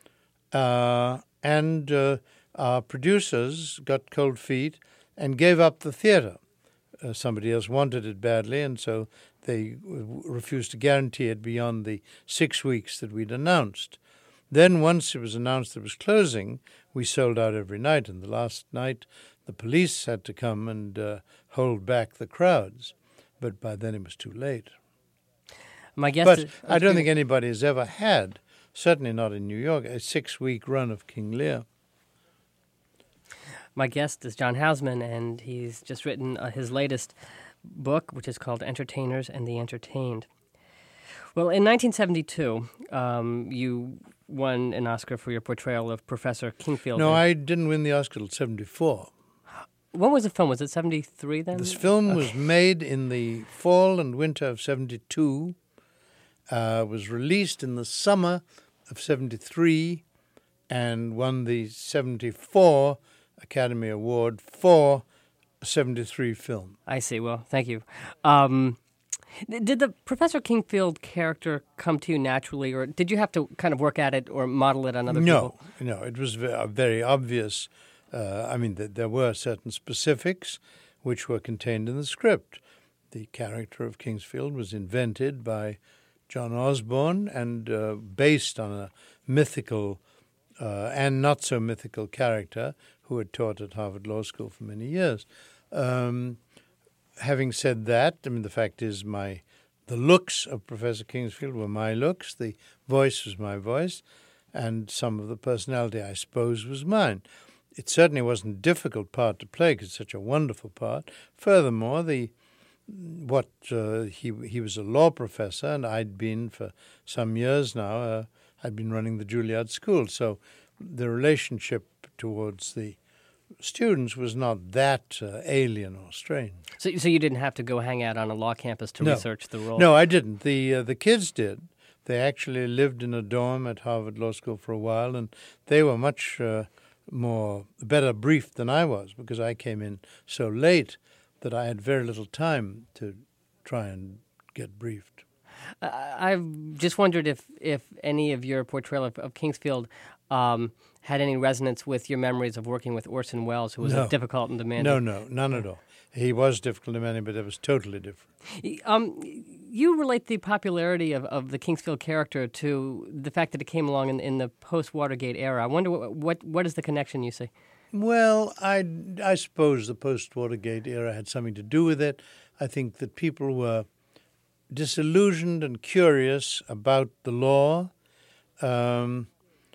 S2: uh, and uh, our producers got cold feet and gave up the theater. Uh, somebody else wanted it badly, and so they refused to guarantee it beyond the six weeks that we'd announced. Then once it was announced it was closing, we sold out every night, and the last night the police had to come and uh, hold back the crowds. But by then it was too late.
S1: My guess
S2: but
S1: is,
S2: I don't think anybody has ever had, certainly not in New York, a six-week run of King Lear.
S1: My guest is John Houseman, and he's just written uh, his latest book, which is called Entertainers and the Entertained. Well, in nineteen seventy-two, um, you won an Oscar for your portrayal of Professor Kingfield.
S2: No, I didn't win the Oscar until seventy-four.
S1: When was the film? Was it seventy-three then?
S2: This film
S1: okay.
S2: was made in the fall and winter of seventy-two, uh, was released in the summer of seventy-three, and won the seventy-four Academy Award for a seventy-three film.
S1: I see. Well, thank you. Um, did the Professor Kingfield character come to you naturally, or did you have to kind of work at it or model it on other
S2: no,
S1: people?
S2: No, it was very, very obvious. Uh, I mean, th- there were certain specifics which were contained in the script. The character of Kingsfield was invented by John Osborne and uh, based on a mythical uh, and not-so-mythical character who had taught at Harvard Law School for many years. Um, having said that, I mean, the fact is my the looks of Professor Kingsfield were my looks, the voice was my voice, and some of the personality, I suppose, was mine. It certainly wasn't a difficult part to play because it's such a wonderful part. Furthermore, the what uh, he he was a law professor, and I'd been for some years now. Uh, I'd been running the Juilliard School, so the relationship towards the students was not that uh, alien or strange.
S1: So, so you didn't have to go hang out on a law campus to
S2: no.
S1: research the role?
S2: No, I didn't. The uh, the kids did. They actually lived in a dorm at Harvard Law School for a while, and they were much uh, more better briefed than I was, because I came in so late that I had very little time to try and get briefed.
S1: Uh, I've just wondered if, if any of your portrayal of, of Kingsfield um, had any resonance with your memories of working with Orson Welles, who was
S2: no.
S1: a difficult and demanding.
S2: No, no, none at all. He was difficult and demanding, but it was totally different.
S1: Um, you relate the popularity of, of the Kingsfield character to the fact that it came along in, in the post-Watergate era. I wonder what, what what is the connection you see?
S2: Well, I, I suppose the post-Watergate era had something to do with it. I think that people were disillusioned and curious about the law. Um,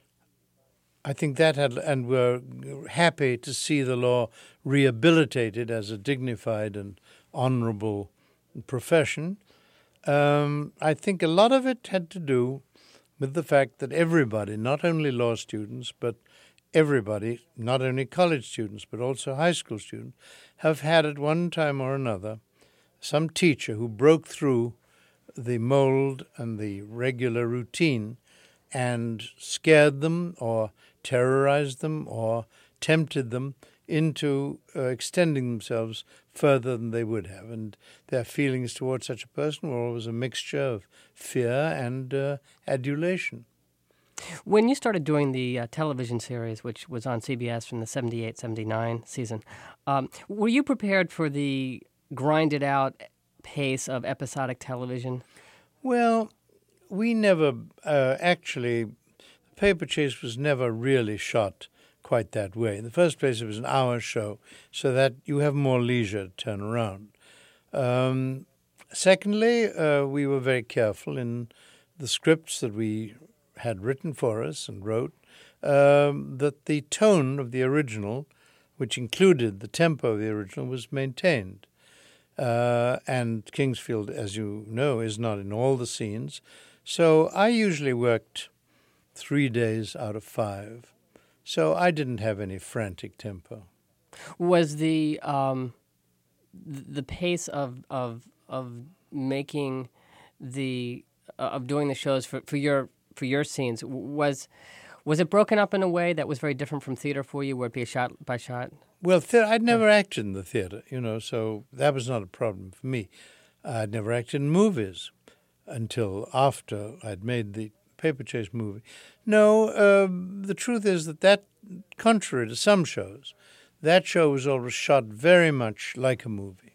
S2: I think that had, and were happy to see the law rehabilitated as a dignified and honorable profession. Um, I think a lot of it had to do with the fact that everybody, not only law students, but everybody, not only college students, but also high school students, have had at one time or another some teacher who broke through the mold and the regular routine and scared them or terrorized them or tempted them into uh, extending themselves further than they would have. And their feelings towards such a person were always a mixture of fear and uh, adulation.
S1: When you started doing the uh, television series, which was on C B S from the seventy-eight seventy-nine season, um, were you prepared for the grinded-out pace of episodic television?
S2: Well, we never uh, actually, the Paper Chase was never really shot quite that way. In the first place, it was an hour show, so that you have more leisure to turn around. Um, secondly, uh, we were very careful in the scripts that we had written for us and wrote, um, that the tone of the original, which included the tempo of the original, was maintained. Uh, and Kingsfield, as you know, is not in all the scenes. So I usually worked three days out of five. So I didn't have any frantic tempo.
S1: Was the um, the pace of of of making the uh, of doing the shows for, for your for your scenes was was it broken up in a way that was very different from theater for you, where it'd be a shot by shot?
S2: Well, the- I'd never acted in the theater, you know, so that was not a problem for me. I'd never acted in movies until after I'd made the Paper Chase movie. No, uh, the truth is that that, contrary to some shows, that show was always shot very much like a movie.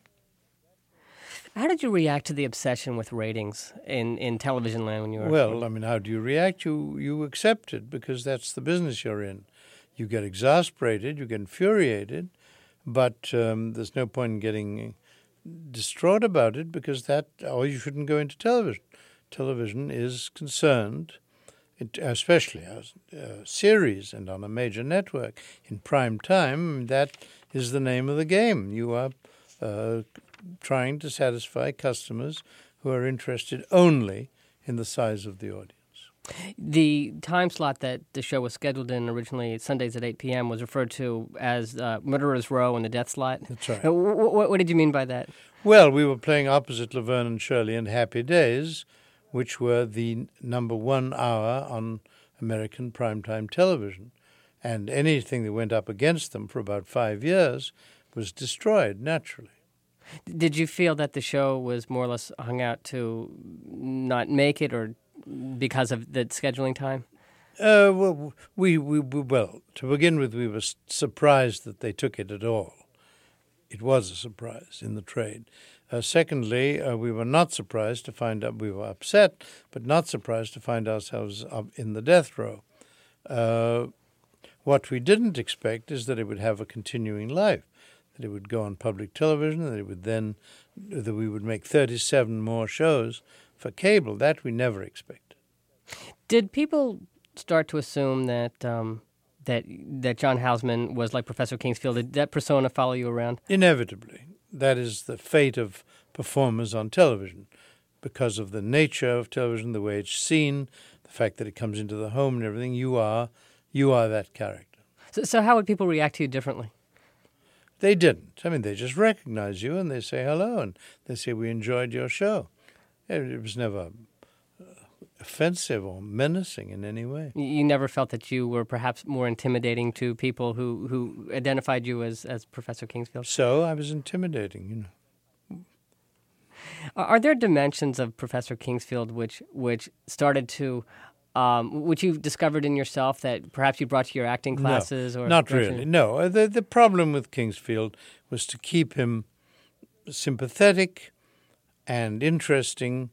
S1: How did you react to the obsession with ratings in, in television land when you were...
S2: Well, I mean, how do you react? You you accept it because that's the business you're in. You get exasperated, you get infuriated, but um, there's no point in getting distraught about it because that, or you shouldn't go into television. Television is concerned, it, especially as a series and on a major network in prime time. That is the name of the game. You are uh, trying to satisfy customers who are interested only in the size of the audience.
S1: The time slot that the show was scheduled in originally, Sundays at eight p.m., was referred to as uh, Murderer's Row and the Death Slot.
S2: That's right.
S1: Uh, wh- wh- what did you mean by that?
S2: Well, we were playing opposite Laverne and Shirley and Happy Days, which were the number one hour on American primetime television. And anything that went up against them for about five years was destroyed, naturally.
S1: Did you feel that the show was more or less hung out to not make it, or because of the scheduling time?
S2: Uh, well, we, we, we, well, to begin with, we were surprised that they took it at all. It was a surprise in the trade. Uh, secondly, uh, we were not surprised to find out, we were upset, but not surprised to find ourselves up in the death row. Uh, what we didn't expect is that it would have a continuing life, that it would go on public television, that it would then, that we would make thirty-seven more shows for cable. That we never expected.
S1: Did people start to assume that um, that that John Houseman was like Professor Kingsfield? Did that persona follow you around?
S2: Inevitably. That is the fate of performers on television because of the nature of television, the way it's seen, the fact that it comes into the home and everything. You are, you are that character.
S1: So, so how would people react to you differently?
S2: They didn't. I mean, they just recognize you and they say hello and they say, we enjoyed your show. It was never offensive or menacing in any way.
S1: You never felt that you were perhaps more intimidating to people who, who identified you as, as Professor Kingsfield?
S2: So I was intimidating, you know.
S1: Are there dimensions of Professor Kingsfield which which started to, um, which you've discovered in yourself that perhaps you brought to your acting classes?
S2: No,
S1: or
S2: not really. No, the the problem with Kingsfield was to keep him sympathetic and interesting,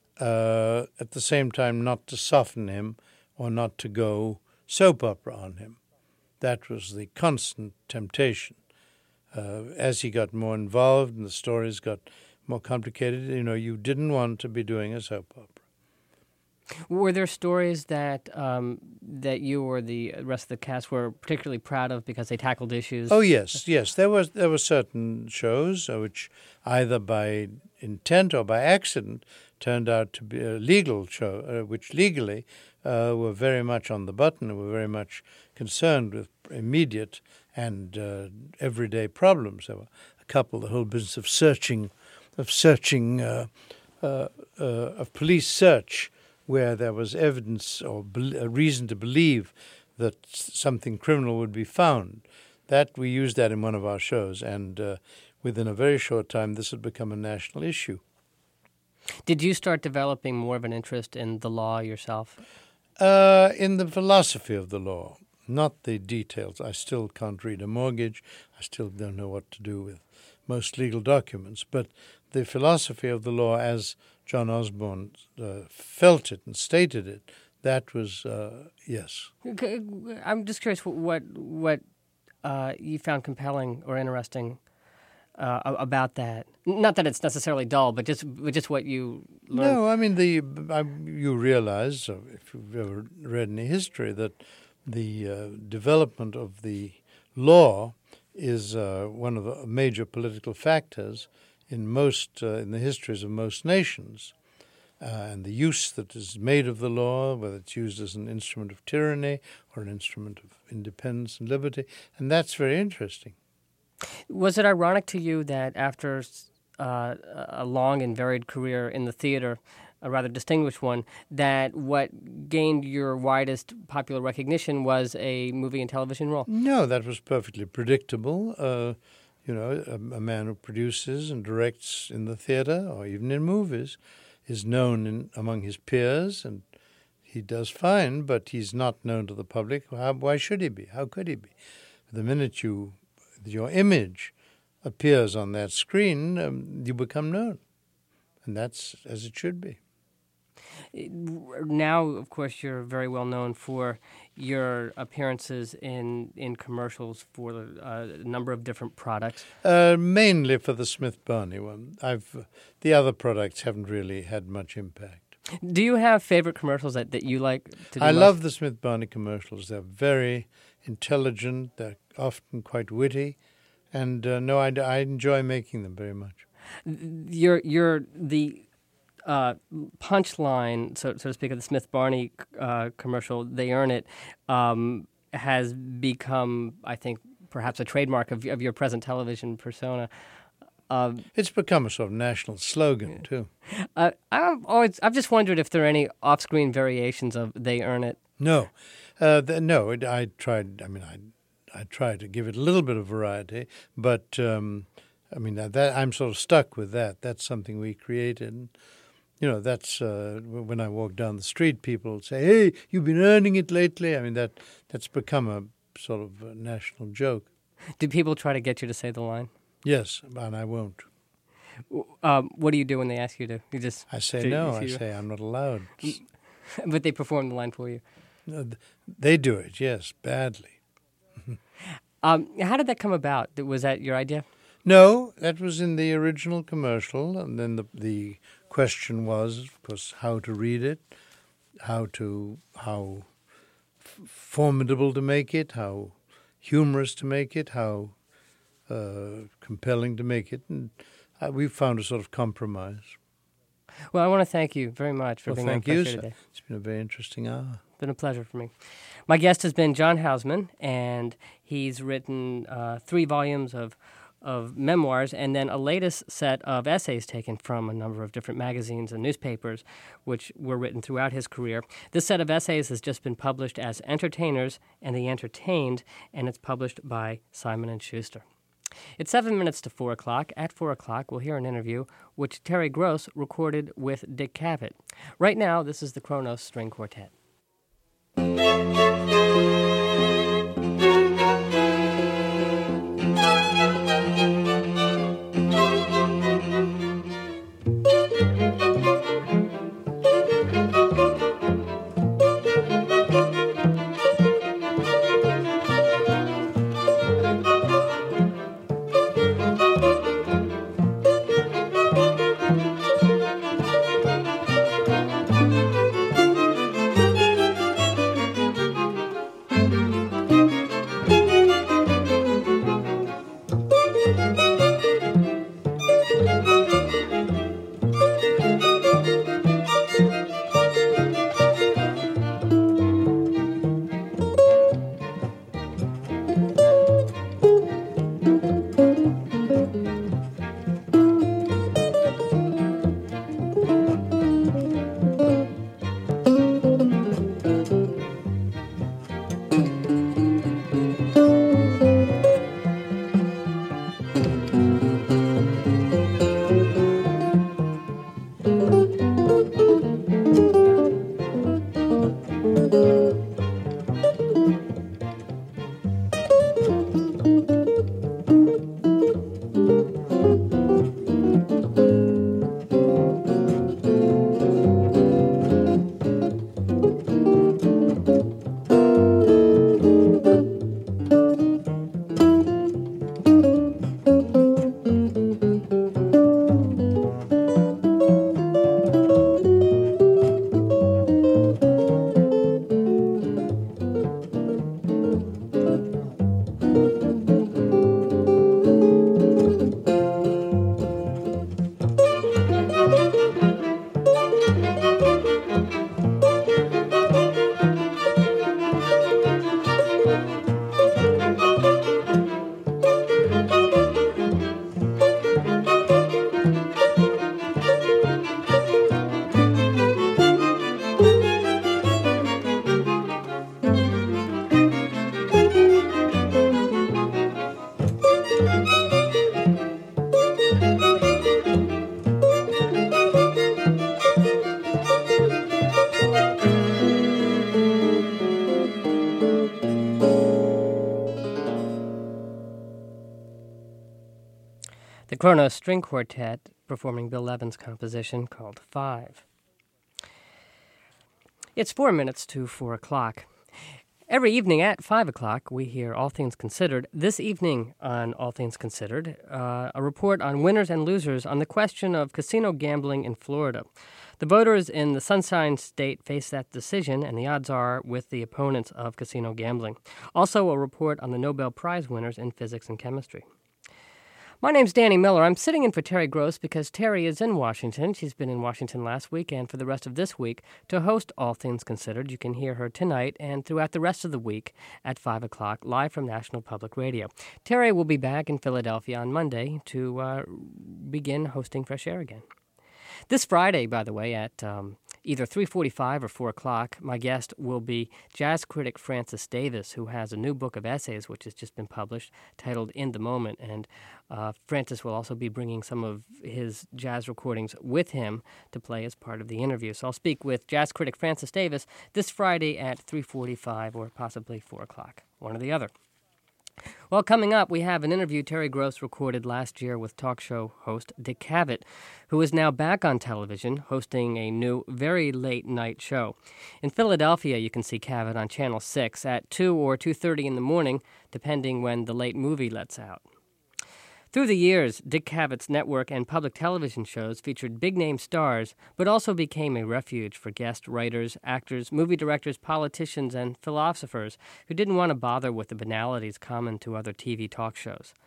S2: uh, at the same time not to soften him or not to go soap opera on him. That was the constant temptation. Uh, as he got more involved and the stories got more complicated, you know, you didn't want to be doing a soap opera.
S1: Were there stories that um, that you or the rest of the cast were particularly proud of because they tackled issues?
S2: Oh yes, yes. There was there were certain shows uh, which either by intent or by accident turned out to be a legal show, uh, which legally uh, were very much on the button and were very much concerned with immediate and uh, everyday problems. There were a couple, the whole business of searching. of searching, uh, uh, uh, of police search, where there was evidence or be- a reason to believe that something criminal would be found. That we used that in one of our shows, and uh, within a very short time, this had become a national issue.
S1: Did you start developing more of an interest in the law yourself?
S2: Uh, in the philosophy of the law, not the details. I still can't read a mortgage. I still don't know what to do with most legal documents, but the philosophy of the law as John Osborne uh, felt it and stated it, that was, uh, yes.
S1: I'm just curious what what uh, you found compelling or interesting uh, about that. Not that it's necessarily dull, but just just what you learned.
S2: No, I mean, the I, you realize, if you've ever read any history, that the uh, development of the law is uh, one of the major political factors in most uh, in the histories of most nations, uh, and the use that is made of the law, whether it's used as an instrument of tyranny or an instrument of independence and liberty, and that's very interesting.
S1: Was it ironic to you that after uh, a long and varied career in the theater, a rather distinguished one, that what gained your widest popular recognition was a movie and television role?
S2: No, that was perfectly predictable. Uh, you know, a, a man who produces and directs in the theater or even in movies is known in, among his peers, and he does fine, but he's not known to the public. How, why should he be? How could he be? The minute you your image appears on that screen, um, you become known, and that's as it should be.
S1: Now, of course, you're very well known for your appearances in, in commercials for uh, a number of different products.
S2: Uh, mainly for the Smith Barney one. I've the other products haven't really had much impact.
S1: Do you have favorite commercials that, that you like to do?
S2: I
S1: most?
S2: love the Smith Barney commercials. They're very intelligent. They're often quite witty, and uh, no, I, I enjoy making them very much.
S1: You're you're the. Uh, punchline, so, so to speak, of the Smith Barney uh, commercial, "They Earn It," um, has become, I think, perhaps a trademark of, of your present television persona. Uh,
S2: it's become a sort of national slogan too.
S1: Uh, I've always, I've just wondered if there are any off-screen variations of "They Earn It."
S2: No, uh, the, no. It, I tried. I mean, I I tried to give it a little bit of variety, but um, I mean that I'm sort of stuck with that. That's something we created. You know, that's uh, when I walk down the street, people say, "Hey, you've been earning it lately." I mean, that that's become a sort of a national joke.
S1: Do people try to get you to say the line?
S2: Yes, and I won't.
S1: Um, what do you do when they ask you to? You just
S2: I say
S1: do,
S2: no.
S1: you,
S2: I say I'm not allowed.
S1: But they perform the line for you.
S2: No, they do it, yes, badly.
S1: um, how did that come about? Was that your idea?
S2: No, that was in the original commercial, and then the the question was, of course, how to read it, how to how f- formidable to make it, how humorous to make it, how uh, compelling to make it, and uh, we found a sort of compromise.
S1: Well, I want to thank you very much for
S2: well,
S1: being on
S2: thank you,
S1: Fresh Air
S2: sir.
S1: today.
S2: It's been a very interesting hour.
S1: It's been a pleasure for me. My guest has been John Houseman, and he's written uh, three volumes of of memoirs and then a latest set of essays taken from a number of different magazines and newspapers, which were written throughout his career. This set of essays has just been published as Entertainers and the Entertained, and it's published by Simon and Schuster. It's seven minutes to four o'clock. At four o'clock, we'll hear an interview which Terry Gross recorded with Dick Cavett. Right now, this is the Kronos String Quartet. The Kronos String Quartet performing Bill Levin's composition called Five. It's four minutes to four o'clock. Every evening at five o'clock, we hear All Things Considered. This evening on All Things Considered, uh, a report on winners and losers on the question of casino gambling in Florida. The voters in the Sunshine State face that decision, and the odds are with the opponents of casino gambling. Also, a report on the Nobel Prize winners in physics and chemistry. My name's Danny Miller. I'm sitting in for Terry Gross because Terry is in Washington. She's been in Washington last week and for the rest of this week to host All Things Considered. You can hear her tonight and throughout the rest of the week at five o'clock, live from National Public Radio. Terry will be back in Philadelphia on Monday to uh, begin hosting Fresh Air again. This Friday, by the way, at um, either three forty-five or four o'clock, my guest will be jazz critic Francis Davis, who has a new book of essays which has just been published titled In the Moment. And uh, Francis will also be bringing some of his jazz recordings with him to play as part of the interview. So I'll speak with jazz critic Francis Davis this Friday at three forty-five or possibly four o'clock, one or the other. Well, coming up, we have an interview Terry Gross recorded last year with talk show host Dick Cavett, who is now back on television hosting a new, very late-night show. In Philadelphia, you can see Cavett on Channel six at two or two thirty in the morning, depending when the late movie lets out. Through the years, Dick Cavett's network and public television shows featured big-name stars, but also became a refuge for guest writers, actors, movie directors, politicians, and philosophers who didn't want to bother with the banalities common to other T V talk shows.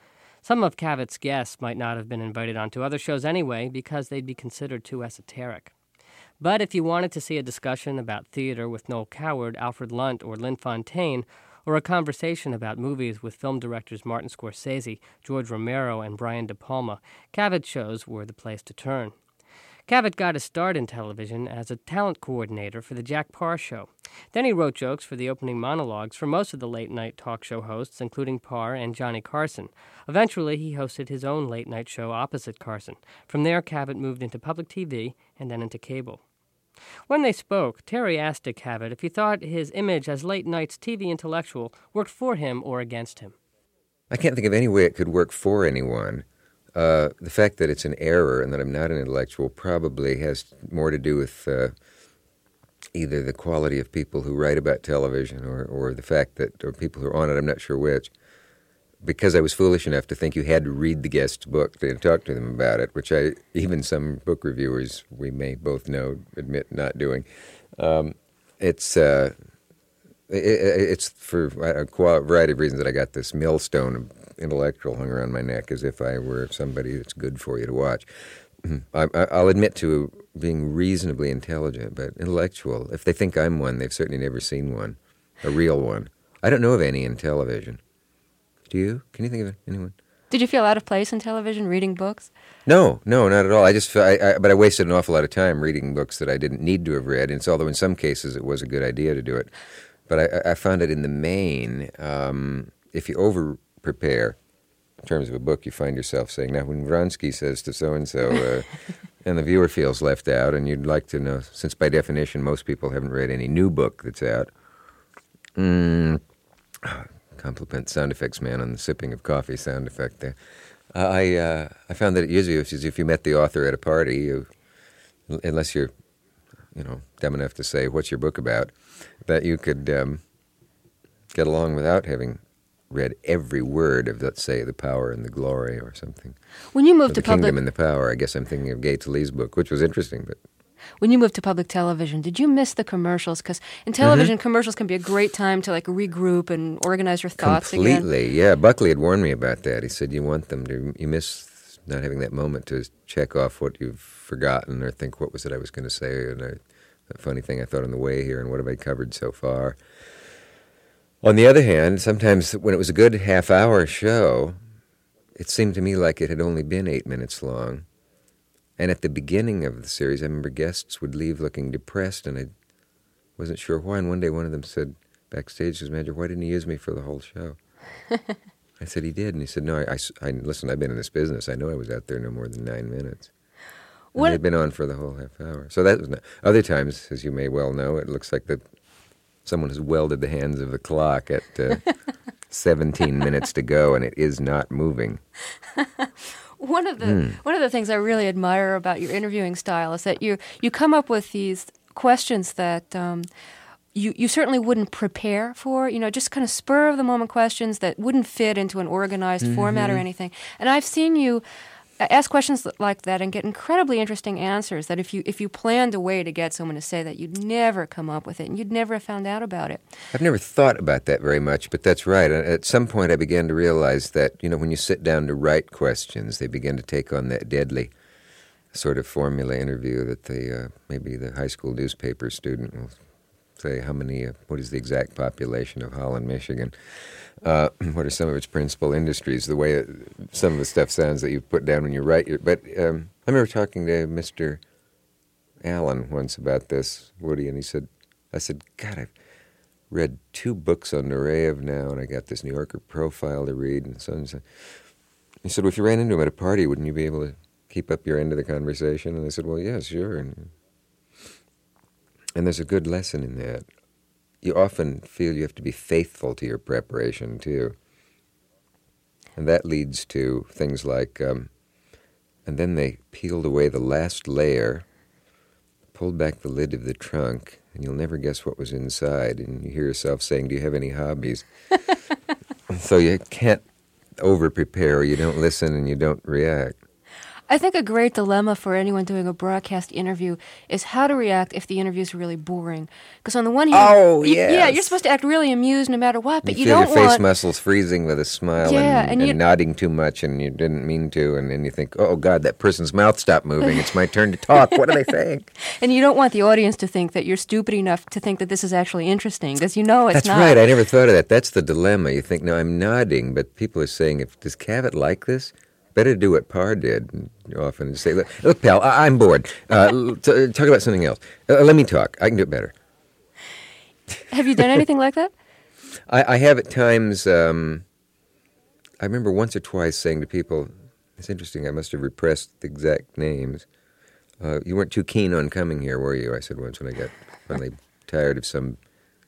S1: Some of Cavitt's guests might not have been invited onto other shows anyway because they'd be considered too esoteric. But if you wanted to see a discussion about theater with Noel Coward, Alfred Lunt, or Lynn Fontaine, or a conversation about movies with film directors Martin Scorsese, George Romero, and Brian De Palma, Cavett shows were the place to turn. Cavett got his start in television as a talent coordinator for The Jack Paar Show. Then he wrote jokes for the opening monologues for most of the late-night talk show hosts, including Paar and Johnny Carson. Eventually, he hosted his own late-night show opposite Carson. From there, Cavett moved into public T V and then into cable. When they spoke, Terry asked Dick Cavett if he thought his image as late-night's T V intellectual worked for him or against him.
S3: I can't think of any way it could work for anyone. Uh, the fact that it's an error and that I'm not an intellectual probably has more to do with uh, either the quality of people who write about television or, or the fact that, or people who are on it, I'm not sure which. Because I was foolish enough to think you had to read the guest's book to talk to them about it, which I, even some book reviewers we may both know, admit not doing. Um, it's uh, it, it's for a variety of reasons that I got this millstone of intellectual hung around my neck as if I were somebody that's good for you to watch. I, I'll admit to being reasonably intelligent, but intellectual. If they think I'm one, they've certainly never seen one, a real one. I don't know of any in television. Do you? Can you think of anyone?
S4: Did you feel out of place in television, reading books?
S3: No, no, not at all. I just, I, I, but I wasted an awful lot of time reading books that I didn't need to have read. And so, although in some cases it was a good idea to do it, but I, I found it in the main, um, if you over prepare in terms of a book, you find yourself saying, now when Vronsky says to so-and-so, uh, and the viewer feels left out, and you'd like to know, since by definition most people haven't read any new book that's out, mm, compliment sound effects man on the sipping of coffee sound effect there. Uh, I uh, I found that it usually is if you met the author at a party, you, unless you're, you know, dumb enough to say, what's your book about, that you could um, get along without having read every word of, let's say, The Power and the Glory or something.
S4: When you moved
S3: or
S4: to
S3: The
S4: public...
S3: Kingdom and the Power, I guess I'm thinking of Gay Talese book, which was interesting, but...
S4: When you moved to public television, did you miss the commercials? Because in television, mm-hmm. commercials can be a great time to like regroup and organize your thoughts
S3: Completely,
S4: again.
S3: Completely, yeah. Buckley had warned me about that. He said you want them to, you miss not having that moment to check off what you've forgotten or think, what was it I was going to say, and I, that funny thing I thought on the way here, and what have I covered so far. On the other hand, sometimes when it was a good half-hour show, it seemed to me like it had only been eight minutes long. And at the beginning of the series, I remember guests would leave looking depressed, and I wasn't sure why. And one day one of them said backstage to his manager, why didn't he use me for the whole show? I said, he did. And he said, no, I, I, I, listen, I've been in this business. I know I was out there no more than nine minutes. And
S4: what?
S3: they'd been on for the whole half hour. So that was not, other times, as you may well know, it looks like the someone has welded the hands of the clock at uh, seventeen minutes to go, and it is not moving.
S4: One of the
S3: mm.
S4: one of the things I really admire about your interviewing style is that you you come up with these questions that um, you you certainly wouldn't prepare for. You know, just kind of spur of the moment questions that wouldn't fit into an organized mm-hmm. format or anything. And I've seen you ask questions like that and get incredibly interesting answers that if you if you planned a way to get someone to say that, you'd never come up with it and you'd never have found out about it.
S3: I've never thought about that very much, but that's right. At some point I began to realize that, you know, when you sit down to write questions, they begin to take on that deadly sort of formula interview that the uh, maybe the high school newspaper student will say, how many, uh, what is the exact population of Holland, Michigan? Uh, what are some of its principal industries? The way it, some of the stuff sounds that you put down when you write. Your, but um, I remember talking to Mister Allen once about this, Woody, and he said, I said, God, I've read two books on Nureyev now, and I got this New Yorker profile to read, and so and so. He said, well, if you ran into him at a party, wouldn't you be able to keep up your end of the conversation? And I said, well, yeah, sure. And, and there's a good lesson in that. You often feel you have to be faithful to your preparation, too. And that leads to things like, um, and then they peeled away the last layer, pulled back the lid of the trunk, and you'll never guess what was inside. And you hear yourself saying, do you have any hobbies? So you can't over-prepare, or you don't listen, and you don't react.
S4: I think a great dilemma for anyone doing a broadcast interview is how to react if the interview is really boring. Because on the one hand,
S3: Oh,
S4: you-
S3: yes.
S4: yeah, you're supposed to act really amused no matter what, but
S3: you
S4: you,
S3: feel
S4: don't
S3: your face
S4: want.
S3: muscles freezing with a smile
S4: Yeah,
S3: and,
S4: and
S3: and
S4: you-
S3: nodding too much, and you didn't mean to, and then you think, oh, God, that person's mouth stopped moving. It's my turn to talk. What are they saying?
S4: And you don't want the audience to think that you're stupid enough to think that this is actually interesting, because you know it's
S3: That's
S4: not.
S3: right. I never thought of that. That's the dilemma. You think, no, I'm nodding, but people are saying, if does Cavett like this? Better do what Parr did and often and say, look, look pal, I- I'm bored. Uh, l- t- talk about something else. Uh, let me talk. I can do it better.
S4: Have you done anything like that?
S3: I, I have at times, um, I remember once or twice saying to people, it's interesting, I must have repressed the exact names. Uh, you weren't too keen on coming here, were you? I said once when I got finally tired of some...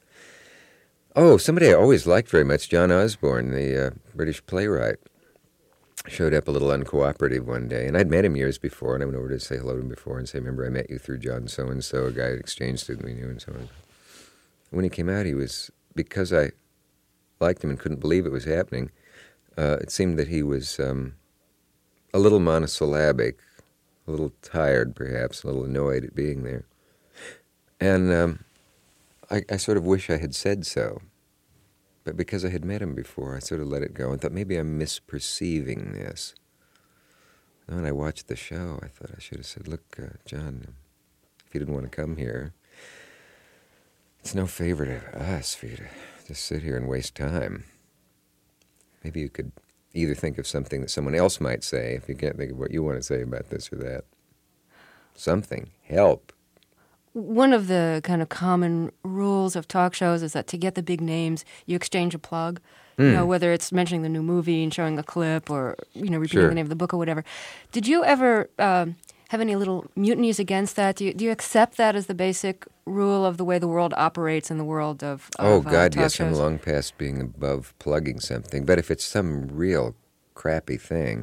S3: Oh, somebody I always liked very much, John Osborne, the uh, British playwright, showed up a little uncooperative one day. And I'd met him years before, and I went over to say hello to him before and say, remember I met you through John so-and-so, a guy at exchange student we knew, and so on. When he came out, he was, because I liked him and couldn't believe it was happening, uh, it seemed that he was um, a little monosyllabic, a little tired perhaps, a little annoyed at being there. And um, I, I sort of wish I had said so. But because I had met him before, I sort of let it go and thought maybe I'm misperceiving this. And when I watched the show, I thought I should have said, look, uh, John, if you didn't want to come here, it's no favor to us for you to just sit here and waste time. Maybe you could either think of something that someone else might say, if you can't think of what you want to say about this or that. Something. Help.
S4: One of the kind of common rules of talk shows is that to get the big names, you exchange a plug.
S3: Mm.
S4: You know, whether it's mentioning the new movie and showing a clip, or you know, repeating
S3: Sure.
S4: the name of the book or whatever. Did you ever um, have any little mutinies against that? Do you, do you accept that as the basic rule of the way the world operates in the world of, of
S3: Oh,
S4: uh,
S3: God,
S4: talk
S3: yes,
S4: shows?
S3: I'm long past being above plugging something. But if it's some real crappy thing,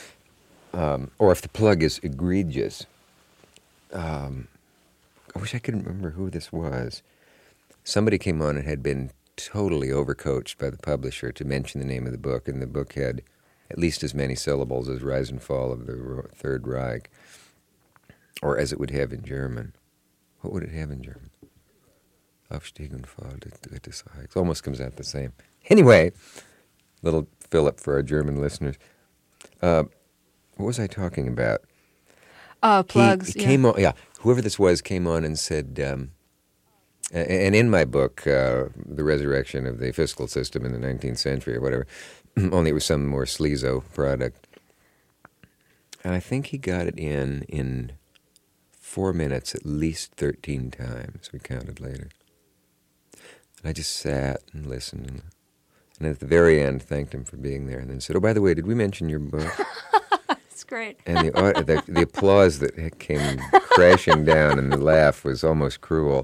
S3: um, or if the plug is egregious, um, I wish I could remember who this was. Somebody came on and had been totally overcoached by the publisher to mention the name of the book, and the book had at least as many syllables as Rise and Fall of the Ro- Third Reich, or as it would have in German. What would it have in German? Aufstieg und Fall des Drittes Reichs. Almost comes out the same. Anyway, little fill-up for our German listeners. Uh, what was I talking about?
S4: Uh, plugs.
S3: He, he
S4: yeah.
S3: came on, yeah, whoever this was came on and said, um, a- and in my book, uh, The Resurrection of the Fiscal System in the nineteenth Century or whatever, only it was some more sleazo product. And I think he got it in in four minutes at least thirteen times, we counted later. And I just sat and listened, and, and at the very end thanked him for being there, and then said, oh, by the way, did we mention your book?
S4: It's great.
S3: And the, au- the the applause that came crashing down and the laugh was almost cruel.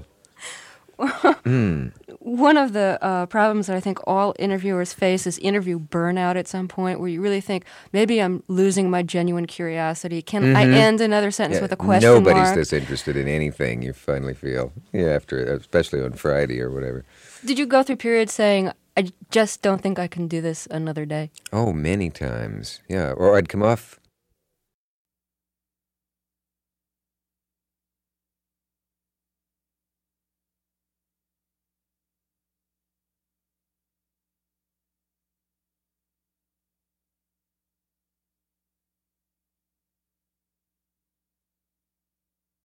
S3: Mm.
S4: One of the uh, problems that I think all interviewers face is interview burnout at some point, where you really think, maybe I'm losing my genuine curiosity. Can I
S3: Mhm.
S4: end another sentence
S3: Yeah,
S4: with a question
S3: nobody's
S4: mark?
S3: this interested in anything, you finally feel. Yeah, after, especially on Friday or whatever.
S4: Did you go through periods saying, I just don't think I can do this another day?
S3: Oh, many times. Yeah, or I'd come off